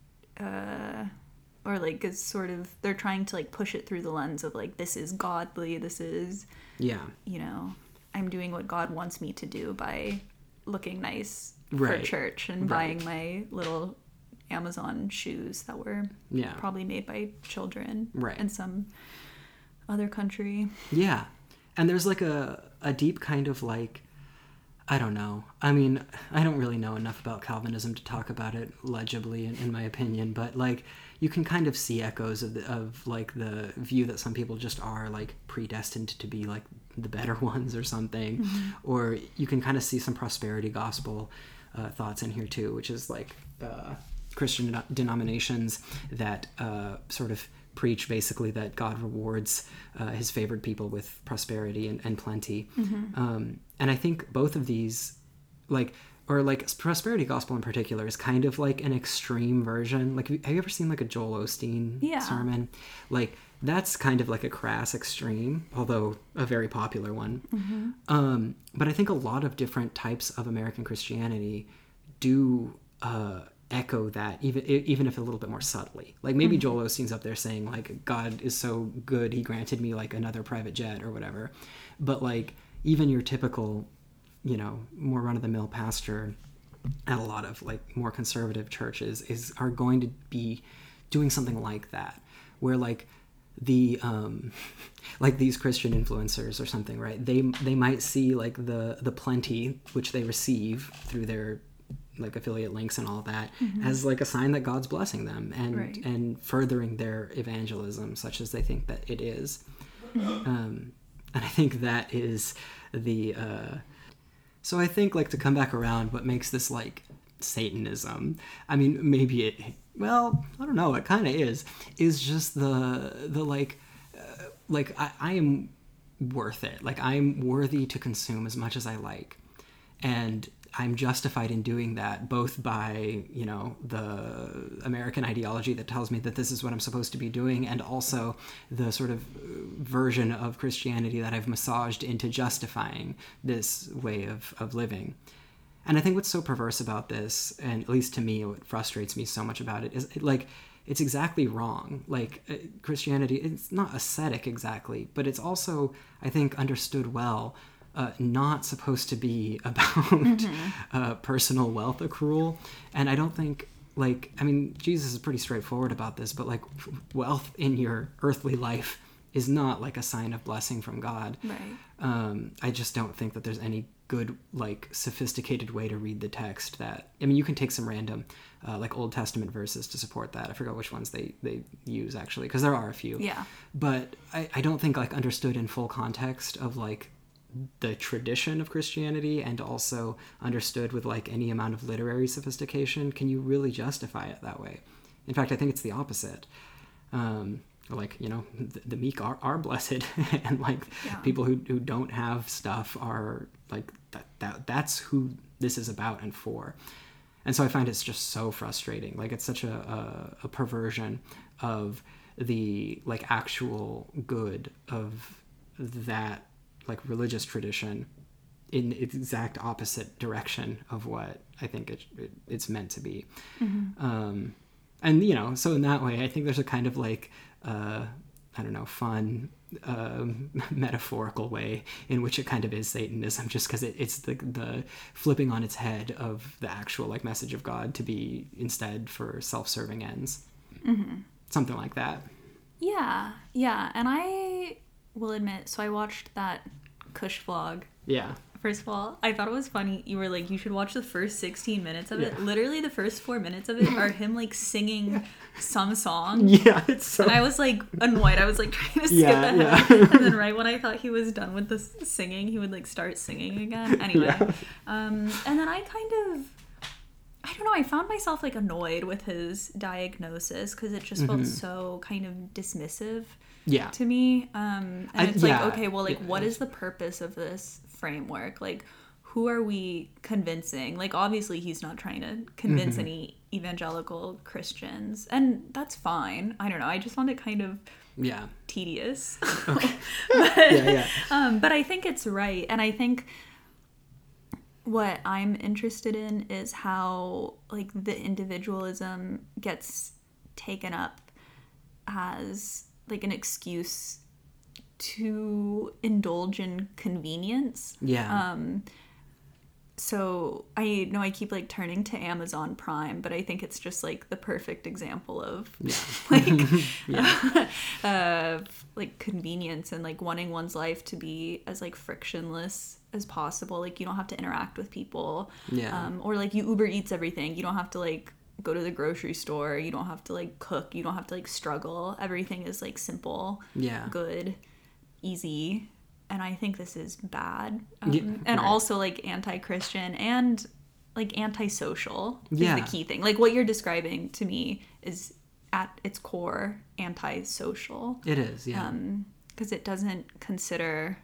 uh, or like is sort of, they're trying to like push it through the lens of like, this is godly, this is, Yeah. you know, I'm doing what God wants me to do by looking nice Right. for church and Right. buying my little Amazon shoes that were Yeah. probably made by children Right. in some other country. Yeah. And there's like a, a deep kind of like, I don't know. I mean, I don't really know enough about Calvinism to talk about it legibly, in, in my opinion, but like you can kind of see echoes of, the, of like the view that some people just are like predestined to be like the better ones or something. Mm-hmm. Or you can kind of see some prosperity gospel uh, thoughts in here too, which is like uh, Christian de- denominations that uh, sort of preach basically that God rewards uh, his favored people with prosperity and, and plenty. Mm-hmm. Um, and I think both of these, like, or like prosperity gospel in particular, is kind of like an extreme version. Like, have you ever seen like a Joel Osteen Yeah. sermon? Like, that's kind of like a crass extreme, although a very popular one. Mm-hmm. Um, but I think a lot of different types of American Christianity do uh, echo that, even even if a little bit more subtly. Like maybe Mm-hmm. Joel Osteen's up there saying like, God is so good, he granted me like another private jet or whatever. But like even your typical, you know, more run-of-the-mill pastor at a lot of like more conservative churches is are going to be doing something like that, where like the um like these Christian influencers or something, right? They they might see like the the plenty which they receive through their like affiliate links and all that Mm-hmm. as like a sign that God's blessing them and Right. and furthering their evangelism such as they think that it is. Um, and I think that is the uh so I think like to come back around, what makes this like Satanism, I mean maybe it, well I don't know, it kind of is is just the the like uh, like I, I am worth it, like I'm worthy to consume as much as I like, and I'm justified in doing that both by, you know, the American ideology that tells me that this is what I'm supposed to be doing, and also the sort of version of Christianity that I've massaged into justifying this way of, of living. And I think what's so perverse about this, and at least to me, what frustrates me so much about it, is it, like, it's exactly wrong. Like, uh, Christianity, it's not ascetic exactly, but it's also, I think, understood well, Uh, not supposed to be about Mm-hmm. uh, personal wealth accrual. And I don't think, like, I mean, Jesus is pretty straightforward about this, but like wealth in your earthly life is not like a sign of blessing from God. Right. Um, I just don't think that there's any good, like, sophisticated way to read the text that, I mean, you can take some random, uh, like, Old Testament verses to support that. I forgot which ones they, they use, actually, because there are a few. Yeah. But I, I don't think, like, understood in full context of, like, the tradition of Christianity, and also understood with like any amount of literary sophistication, can you really justify it that way? In fact, I think it's the opposite. Um, like, you know, the, the meek are, are blessed, and like Yeah. people who, who don't have stuff are like, that that that's who this is about and for. And so I find it's just so frustrating. Like, it's such a, a, a perversion of the, like, actual good of that, like, religious tradition in its exact opposite direction of what I think it, it it's meant to be. Mm-hmm. Um, and, you know, so in that way, I think there's a kind of, like, uh, I don't know, fun, uh, metaphorical way in which it kind of is Satanism, just because it, it's the the flipping on its head of the actual, like, message of God to be instead for self-serving ends. Mm-hmm. Something like that. Yeah, yeah. And I will admit, so I watched that Kush vlog. Yeah. First of all, I thought it was funny. You were like, you should watch the first sixteen minutes of it. Yeah. Literally, the first four minutes of it are him, like, singing some song. Yeah, it's so... And I was, like, annoyed. I was, like, trying to skip yeah, ahead. Yeah. And then right when I thought he was done with the singing, he would, like, start singing again. Anyway. Yeah. Um, and then I kind of... I don't know, I found myself, like, annoyed with his diagnosis because it just felt mm-hmm. so kind of dismissive yeah. to me. Um, and I, it's yeah. like, okay, well, like, what is the purpose of this framework? Like, who are we convincing? Like, obviously he's not trying to convince mm-hmm. any evangelical Christians, and that's fine. I don't know, I just found it kind of yeah tedious. Okay. but, yeah, yeah. Um, but I think it's right, and I think what I'm interested in is how, like, the individualism gets taken up as, like, an excuse to indulge in convenience. Yeah. Um, so I know I keep, like, turning to Amazon Prime, but I think it's just, like, the perfect example of yeah. like yeah. uh, like convenience and, like, wanting one's life to be as, like, frictionless as possible. Like, you don't have to interact with people. Yeah. Um, or, like, you Uber Eats everything. You don't have to, like, go to the grocery store. You don't have to, like, cook. You don't have to, like, struggle. Everything is, like, simple. Yeah. Good. Easy. And I think this is bad. Um, yeah, and right. also, like, anti-Christian and, like, antisocial is yeah. the key thing. Like, what you're describing to me is at its core antisocial. It is, yeah. Um, because it doesn't consider,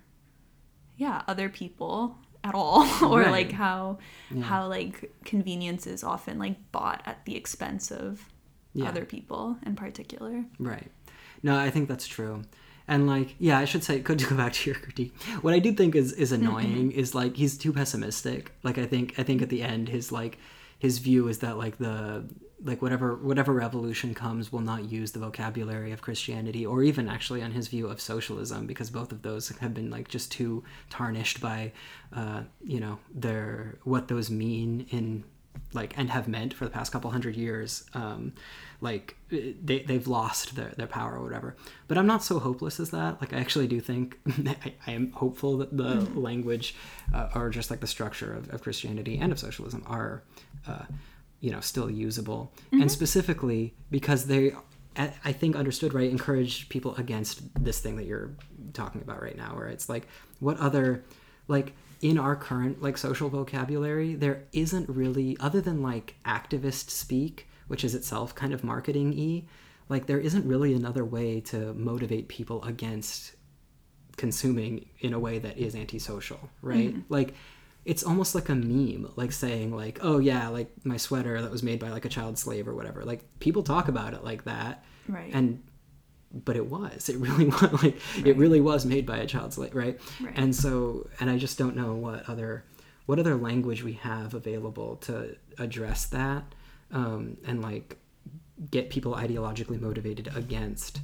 yeah, other people at all, or right. like how yeah. how like convenience is often, like, bought at the expense of yeah. other people in particular. Right. No, I think that's true. And, like, yeah, I should say, good to go back to your critique. What I do think is, is annoying mm-hmm. is, like, he's too pessimistic. Like, I think I think at the end his, like, his view is that, like, the like whatever whatever revolution comes will not use the vocabulary of Christianity, or even actually on his view of socialism, because both of those have been, like, just too tarnished by uh you know their what those mean in, like, and have meant for the past couple hundred years. Um like they, they've lost their, their power or whatever. But I'm not so hopeless as that. Like, I actually do think I, I am hopeful that the mm-hmm. language uh, or just, like, the structure of, of Christianity and of socialism are uh you know still usable. Mm-hmm. And specifically because they, I think, understood right, encouraged people against this thing that you're talking about right now, where it's like, what other, like, in our current, like, social vocabulary, there isn't really, other than, like, activist speak, which is itself kind of marketing-y, like, there isn't really another way to motivate people against consuming in a way that is antisocial, right? Mm-hmm. Like, it's almost like a meme, like, saying, like, oh yeah, like, my sweater that was made by, like, a child slave or whatever. Like, people talk about it like that. Right. And but it was it really was like right. it really was made by a child slave, right? right and so and I just don't know what other what other language we have available to address that, um and, like, get people ideologically motivated against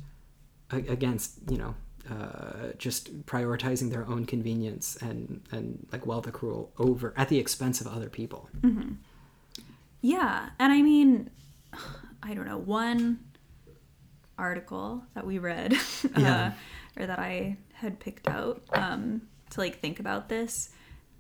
against you know uh just prioritizing their own convenience and and like wealth accrual over at the expense of other people. Mm-hmm. Yeah. And I mean, I don't know, one article that we read yeah. uh, or that I had picked out um, to, like, think about this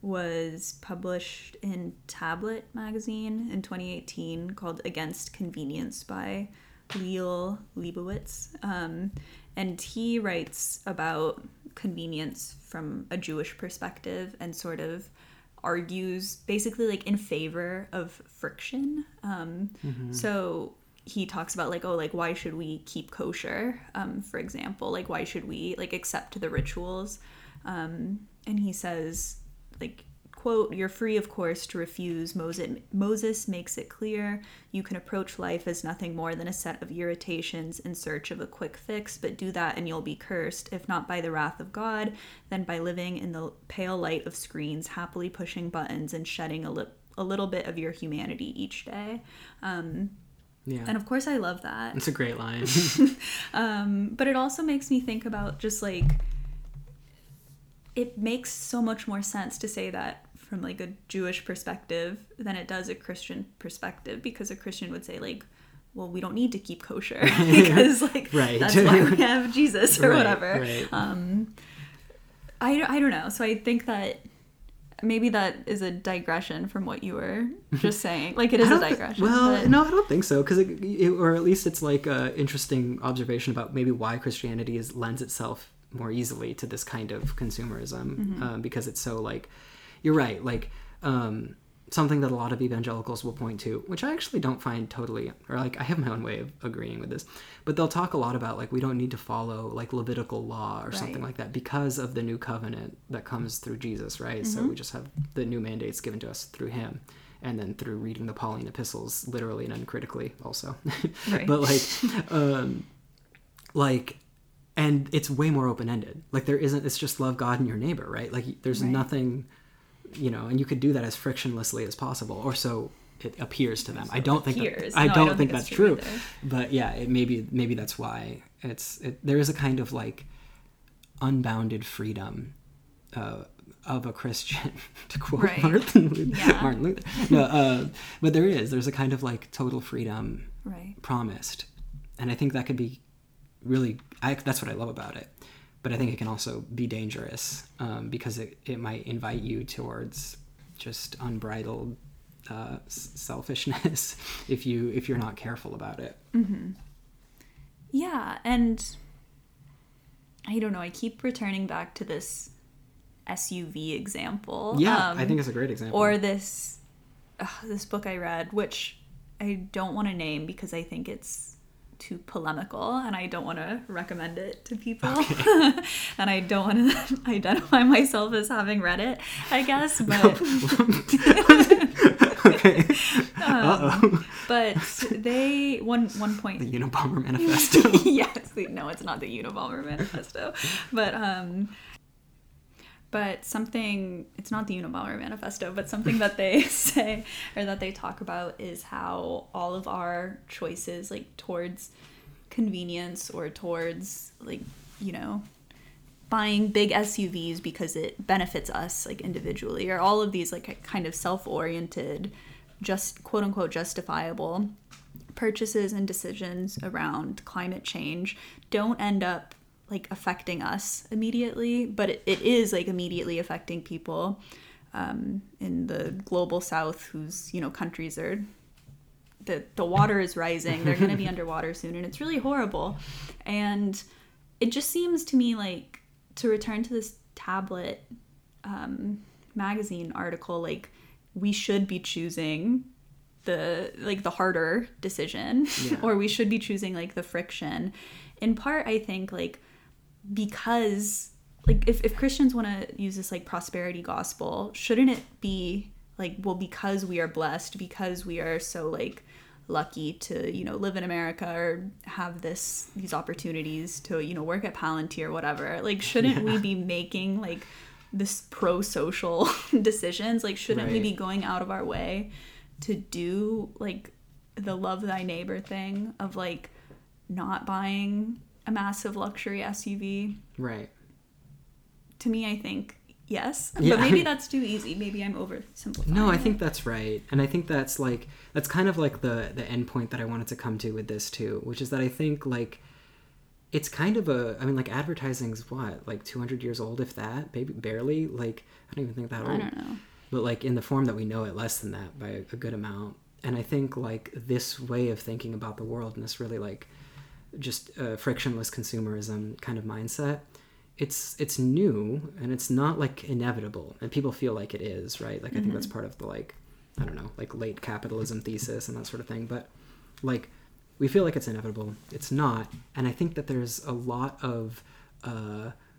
was published in Tablet magazine in twenty eighteen, called Against Convenience by Liel Leibowitz. Um, and he writes about convenience from a Jewish perspective and sort of argues basically, like, in favor of friction. Um, mm-hmm. So he talks about, like, oh, like, why should we keep kosher, um, for example? Like, why should we, like, accept the rituals? Um, and he says, like, quote, "You're free, of course, to refuse. Moses, Moses makes it clear you can approach life as nothing more than a set of irritations in search of a quick fix, but do that and you'll be cursed, if not by the wrath of God, then by living in the pale light of screens, happily pushing buttons and shedding a, li- a little bit of your humanity each day." Um, yeah. And of course I love that. It's a great line. um, but it also makes me think about just like, it makes so much more sense to say that from like a Jewish perspective than it does a Christian perspective, because a Christian would say like, well, we don't need to keep kosher because like right. that's why we have Jesus or right, whatever. Right. Um, I, I don't know. So I think that maybe that is a digression from what you were just saying. Like it is a digression. Th- well, but... no, I don't think so. Because it, it, or at least it's like an interesting observation about maybe why Christianity is lends itself more easily to this kind of consumerism, mm-hmm. um, because it's so like, you're right, like um, something that a lot of evangelicals will point to, which I actually don't find totally, or like I have my own way of agreeing with this, but they'll talk a lot about like we don't need to follow like Levitical law or right. something like that because of the new covenant that comes through Jesus, right? Mm-hmm. So we just have the new mandates given to us through him, and then through reading the Pauline epistles literally and uncritically also. Right. But like um like and it's way more open-ended. Like there isn't, it's just love God and your neighbor, right? Like there's right. nothing, you know, and you could do that as frictionlessly as possible, or so it appears to them. So I don't think that, I, no, don't I don't think, think that's true, true. But yeah, it maybe maybe that's why it's it, there is a kind of like unbounded freedom uh, of a Christian, to quote right. Martin, yeah. Martin Luther. No, uh, but there is there's a kind of like total freedom right. promised, and I think that could be really, I, that's what I love about it. But I think it can also be dangerous um, because it, it might invite you towards just unbridled uh, selfishness if you if you're not careful about it. Mm-hmm. Yeah, and I don't know. I keep returning back to this S U V example. Yeah, um, I think it's a great example. Or this uh, this book I read, which I don't want to name because I think it's too polemical and I don't want to recommend it to people. Okay. And I don't want to identify myself as having read it, I guess, but okay. um, but they one one point the Unabomber Manifesto. Yes, no, it's not the Unabomber Manifesto, but um but something, it's not the Unabomber Manifesto, but something that they say or that they talk about is how all of our choices like towards convenience or towards like, you know, buying big S U Vs because it benefits us like individually, or all of these like kind of self-oriented, just quote unquote justifiable purchases and decisions around climate change don't end up like affecting us immediately, but it, it is like immediately affecting people um, in the global south whose, you know, countries are, the, the water is rising, they're going to be underwater soon, and it's really horrible. And it just seems to me like, to return to this Tablet um, magazine article, like we should be choosing the like the harder decision, yeah. or we should be choosing like the friction. In part, I think like because like if, if Christians want to use this like prosperity gospel, shouldn't it be like, well, because we are blessed, because we are so like lucky to, you know, live in America or have this these opportunities to, you know, work at Palantir or whatever, like shouldn't yeah. we be making like this pro-social decisions? Like shouldn't right. we be going out of our way to do like the love thy neighbor thing of like not buying a massive luxury S U V? Right. To me, I think yes, yeah. but maybe that's too easy. Maybe I'm oversimplifying. No, I it. think that's right, and I think that's like that's kind of like the the end point that I wanted to come to with this too, which is that I think like it's kind of a, I mean, like advertising's what, like two hundred years old, if that, maybe barely. Like I don't even think that old. I don't know. But like in the form that we know it, less than that by a good amount. And I think like this way of thinking about the world and this really like just uh, frictionless consumerism kind of mindset, it's it's new and it's not like inevitable, and people feel like it is, right? Like mm-hmm. I think that's part of the like, I don't know, like late capitalism thesis and that sort of thing. But like we feel like it's inevitable. It's not. And I think that there's a lot of uh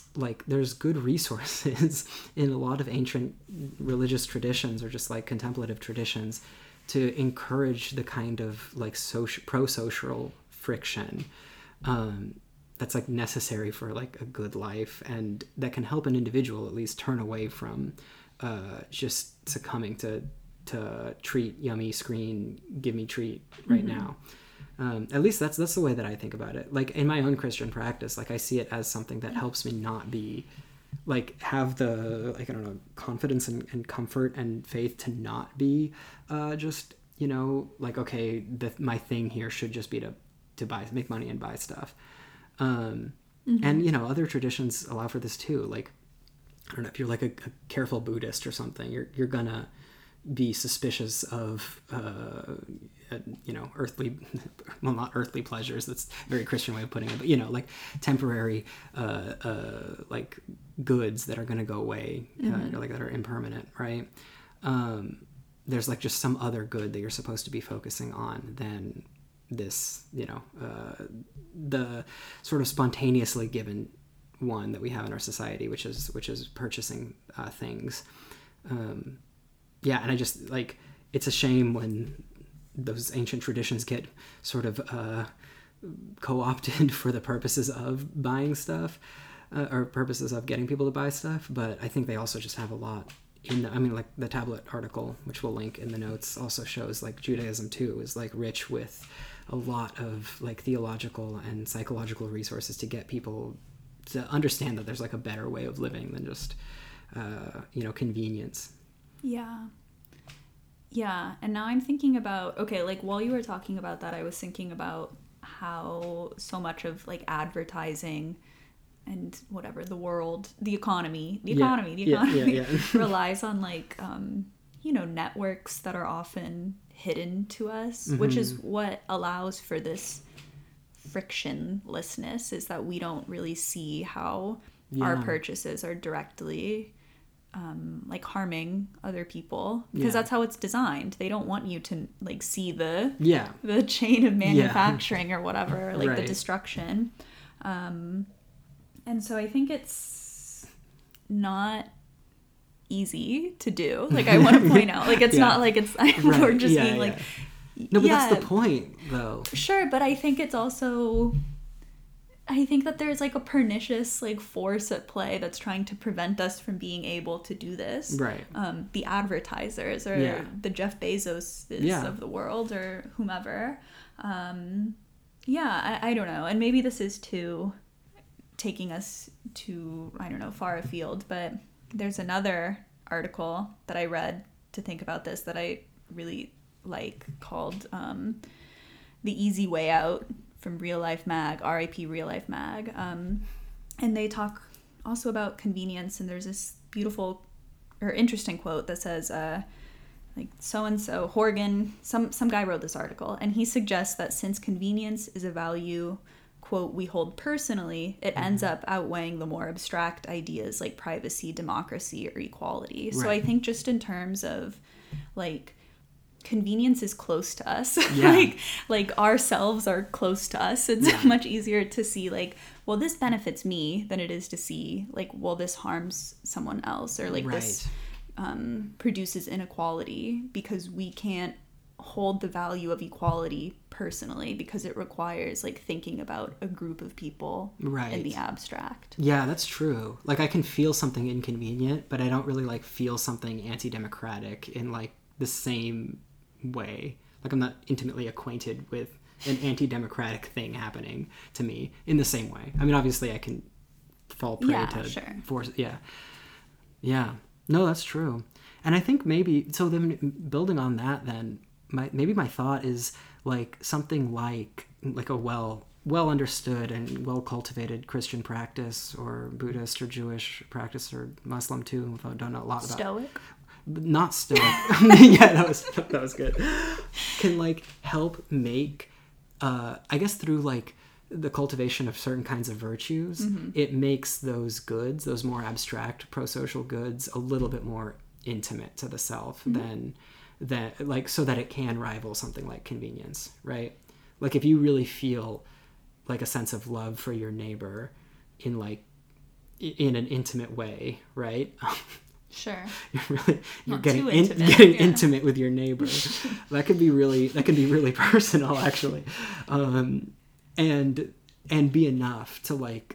like there's good resources in a lot of ancient religious traditions or just like contemplative traditions to encourage the kind of like social pro-social friction um, that's like necessary for like a good life, and that can help an individual at least turn away from uh, just succumbing to to treat, yummy, screen, give me treat right mm-hmm. now. Um, at least that's that's the way that I think about it. Like in my own Christian practice, like I see it as something that helps me not be like have the like I don't know confidence and, and comfort and faith to not be uh, just you know like okay the, my thing here should just be to to buy make money and buy stuff. Um, mm-hmm. And you know other traditions allow for this too. Like I don't know if you're like a, a careful Buddhist or something, you're you're gonna be suspicious of uh, you know earthly well not earthly pleasures, that's a very Christian way of putting it, but you know like temporary uh, uh, like goods that are going to go away, mm-hmm. uh, like that are impermanent, right? Um, there's like just some other good that you're supposed to be focusing on than this, you know uh, the sort of spontaneously given one that we have in our society, which is which is purchasing uh, things. Um, yeah, and I just like it's a shame when those ancient traditions get sort of uh, co-opted for the purposes of buying stuff uh, or purposes of getting people to buy stuff. But I think they also just have a lot in the, I mean, like the tablet article, which we'll link in the notes, also shows like Judaism too is like rich with a lot of like theological and psychological resources to get people to understand that there's like a better way of living than just, uh, you know, convenience. Yeah. Yeah. And now I'm thinking about, okay, like while you were talking about that, I was thinking about how so much of like advertising and whatever, the world, the economy, the economy, yeah. the economy yeah, yeah, yeah. relies on like, um, you know, networks that are often hidden to us, mm-hmm. which is what allows for this frictionlessness, is that we don't really see how yeah. our purchases are directly um like harming other people, because yeah. that's how it's designed. They don't want you to like see the yeah the chain of manufacturing yeah. or whatever, like right. the destruction. Um and so I think it's not easy to do. Like I want to point out, like it's yeah. not like it's right. we're just yeah, being yeah. like no, but yeah, that's the point though. Sure, but I think it's also I think that there's like a pernicious like force at play that's trying to prevent us from being able to do this. Right. Um, the advertisers or yeah. the Jeff Bezos yeah. of the world or whomever. Um, yeah, I, I don't know. And maybe this is too taking us to, I don't know, far afield, but there's another article that I read to think about this that I really like called um, The Easy Way Out, from Real Life Mag, R I P Real Life Mag. Um, and they talk also about convenience, and there's this beautiful or interesting quote that says, uh, like, so-and-so, Horgan, some, some guy wrote this article, and he suggests that since convenience is a value, quote, we hold personally, it mm-hmm. ends up outweighing the more abstract ideas like privacy, democracy, or equality. Right. So I think just in terms of, like, convenience is close to us. Yeah. like like ourselves are close to us. It's yeah. much easier to see like, well, this benefits me than it is to see like, well, this harms someone else, or like right. this um, produces inequality, because we can't hold the value of equality personally because it requires like thinking about a group of people right. in the abstract. Yeah, that's true. Like I can feel something inconvenient, but I don't really like feel something anti-democratic in like the same way. Like I'm not intimately acquainted with an anti-democratic thing happening to me in the same way. I mean, obviously I can fall prey yeah, to sure. force. Yeah. Yeah. No, that's true. And I think maybe, so then building on that then, my, maybe my thought is like something like, like a well, well understood and well cultivated Christian practice, or Buddhist or Jewish practice, or Muslim too, if I don't know a lot about. Stoic? Not stoic. yeah, that was that was good. Can like help make, uh, I guess through like the cultivation of certain kinds of virtues, mm-hmm. it makes those goods, those more abstract pro-social goods, a little bit more intimate to the self mm-hmm. than that, like so that it can rival something like convenience, right? Like if you really feel like a sense of love for your neighbor in like in an intimate way, right? Sure. You're really you're Not getting too in, intimate, getting yeah. intimate with your neighbor. That could be really that can be really personal, actually, um, and and be enough to like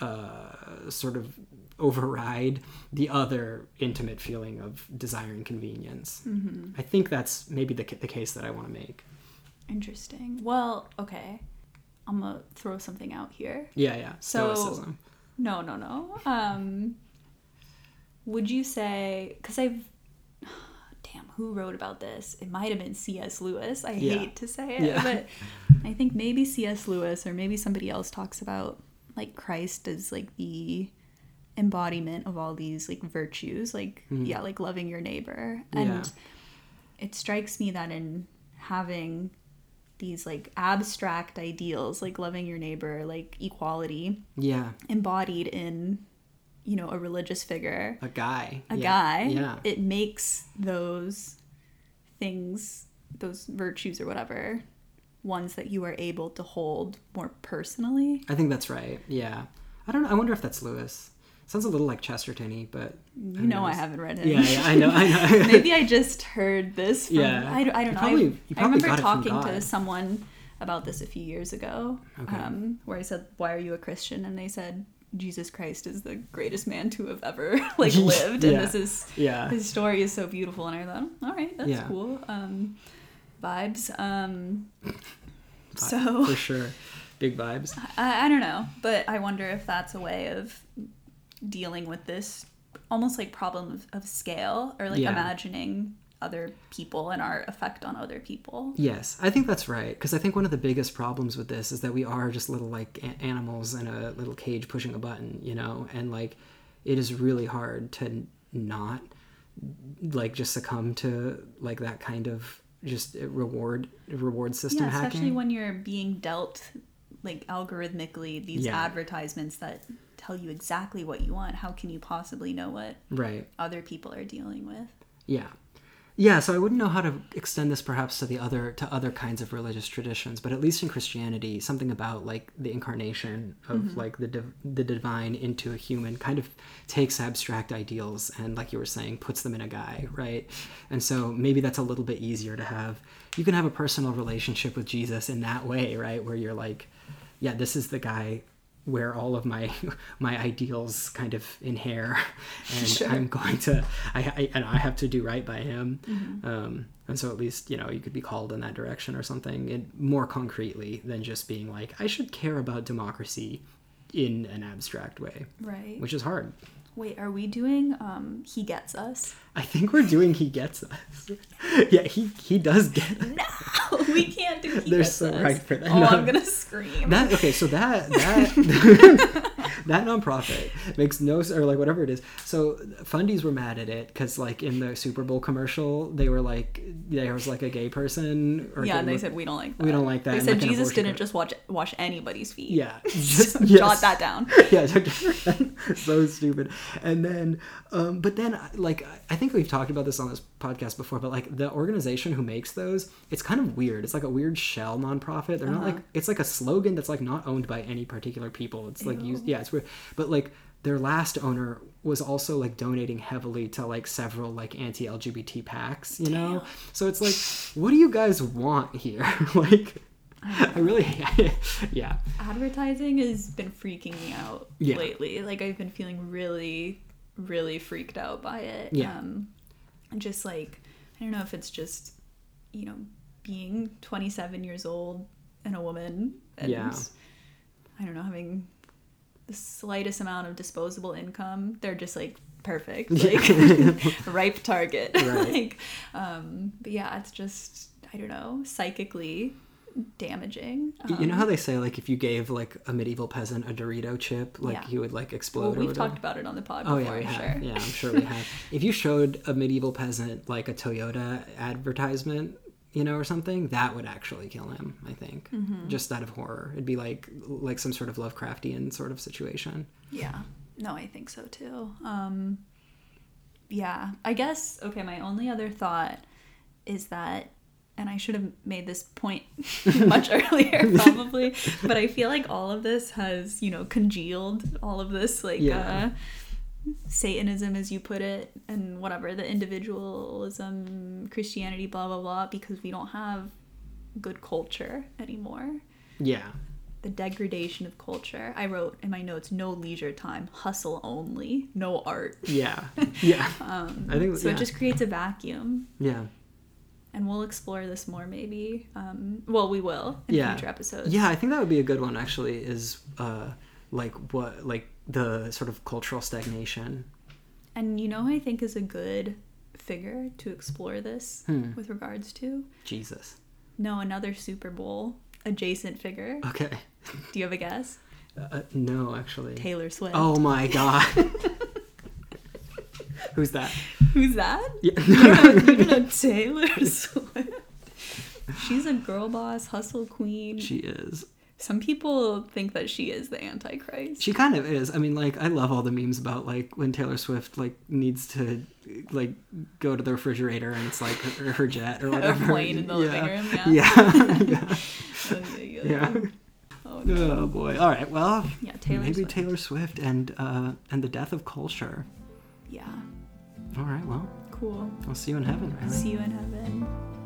uh, sort of override the other intimate feeling of desire and convenience. Mm-hmm. I think that's maybe the the case that I want to make. Interesting. Well, okay. I'm gonna throw something out here. Yeah, yeah. So, Stoicism. no, no, no. Um, would you say, because I've, damn, who wrote about this? It might have been C S Lewis. I Yeah. hate to say it, Yeah. but I think maybe C S Lewis or maybe somebody else talks about like Christ as like the embodiment of all these like virtues, like Mm. yeah, like loving your neighbor. And Yeah. it strikes me that in having these like abstract ideals like loving your neighbor, like equality, Yeah. embodied in, you know, a religious figure, A guy. a yeah. guy, Yeah. it makes those things, those virtues or whatever, ones that you are able to hold more personally. I think that's right. Yeah. I don't know. I wonder if that's Lewis. Sounds a little like Chesterton-y, but You who know I knows? haven't read him. Yeah, yeah, I know, I know. Maybe I just heard this from, Yeah. I, don't- I don't You know. probably- I, you I probably remember got it from talking to God. someone about this a few years ago, Okay. um, where I said, why are you a Christian? And they said, Jesus Christ is the greatest man to have ever like lived. And Yeah. this is, Yeah. his story is so beautiful. And I thought, all right, that's Yeah. cool. Um, vibes. Um, Vi- so For sure. Big vibes. I, I don't know, but I wonder if that's a way of dealing with this almost like problem of, of scale, or like Yeah. imagining other people and our effect on other people. Yes, I think that's right. Because I think one of the biggest problems with this is that we are just little like a- animals in a little cage pushing a button, you know? And like, it is really hard to n- not like just succumb to like that kind of just reward reward system Yeah, especially hacking. when you're being dealt like algorithmically these Yeah. advertisements that tell you exactly what you want. How can you possibly know what Right. other people are dealing with? Yeah. Yeah, so I wouldn't know how to extend this perhaps to the other to other kinds of religious traditions, but at least in Christianity, something about like the incarnation of Mm-hmm. like the div- the divine into a human kind of takes abstract ideals and, like you were saying, puts them in a guy, right? And so maybe that's a little bit easier to have. You can have a personal relationship with Jesus in that way, right? Where you're like, yeah, this is the guy where all of my my ideals kind of inhere, and Sure. I'm going to I, I and I have to do right by him, Mm-hmm. um, and so at least, you know, you could be called in that direction or something, and more concretely than just being like, I should care about democracy in an abstract way, Right. which is hard. Wait, are we doing um He Gets Us? I think we're doing He Gets Us. Yeah, he he does get us. No, we can't do He They're Gets so Us. right for that. Oh, No. I'm gonna scream. That okay, so that that that nonprofit makes no s- or like whatever it is. So fundies were mad at it because like in the Super Bowl commercial, they were like there was like a gay person. Or yeah, and they gay- said we don't like that. We don't like that, They and, said like, an Jesus abortion didn't clinic. just watch wash anybody's feet. Yeah, So just jot yes. that down. Yeah, so stupid. And then, um, but then, like, I think we've talked about this on this podcast before, but like the organization who makes those, it's kind of weird. It's like a weird shell nonprofit. They're not Uh-huh. like, it's like a slogan that's like not owned by any particular people. It's like, Ew. used, yeah, it's weird. But like their last owner was also like donating heavily to like several like anti-L G B T PACs, you know? Damn. So it's like, what do you guys want here? Like, I really, yeah. Advertising has been freaking me out Yeah. lately. Like I've been feeling really, really freaked out by it. Yeah. Um, and just like, I don't know if it's just, you know, being twenty-seven years old and a woman and Yeah. I don't know, having the slightest amount of disposable income. They're just like perfect, like ripe target. Right. Like, um, but yeah, it's just, I don't know, psychically damaging. Um, You know how they say like if you gave like a medieval peasant a Dorito chip, like Yeah. he would like explode. well, or we've whatever? talked about it on the pod Oh before, yeah, we I'm have. sure. Yeah, I'm sure we have. If you showed a medieval peasant like a Toyota advertisement, you know, or something, that would actually kill him. I think, Mm-hmm. just out of horror. It'd be like like some sort of Lovecraftian sort of situation. Yeah. No, I think so too. Um, yeah. I guess, okay, my only other thought is that and I should have made this point much earlier probably, but I feel like all of this has, you know, congealed all of this, like, Yeah. uh, Satanism, as you put it, and whatever, the individualism, Christianity, blah, blah, blah, because we don't have good culture anymore. Yeah. The degradation of culture. I wrote in my notes, no leisure time, hustle only, no art. Yeah. Yeah. Um, I think so yeah. it just creates a vacuum. Yeah. And we'll explore this more, maybe. Um, well, we will in Yeah. future episodes. Yeah, I think that would be a good one, actually, is uh, like what, like the sort of cultural stagnation. And you know who I think is a good figure to explore this Hmm. with regards to? Jesus. No, another Super Bowl adjacent figure. Okay. Do you have a guess? Uh, no, actually. Taylor Swift. Oh my god. Who's that? Who's that? Yeah. You don't know, you don't know Taylor Swift? She's a girl boss, hustle queen. She is. Some people think that she is the Antichrist. She kind of is. I mean, like, I love all the memes about, like, when Taylor Swift, like, needs to, like, go to the refrigerator and it's, like, her, her jet or whatever. A plane in the yeah. living room, yeah. Yeah. yeah. Oh, yeah, yeah. yeah. Oh, no. Oh, boy. All right, well, Yeah, Taylor maybe Swift. Taylor Swift and, uh, and the death of culture. Yeah. All right, well, Cool. I'll see you in heaven, Riley. See you in heaven.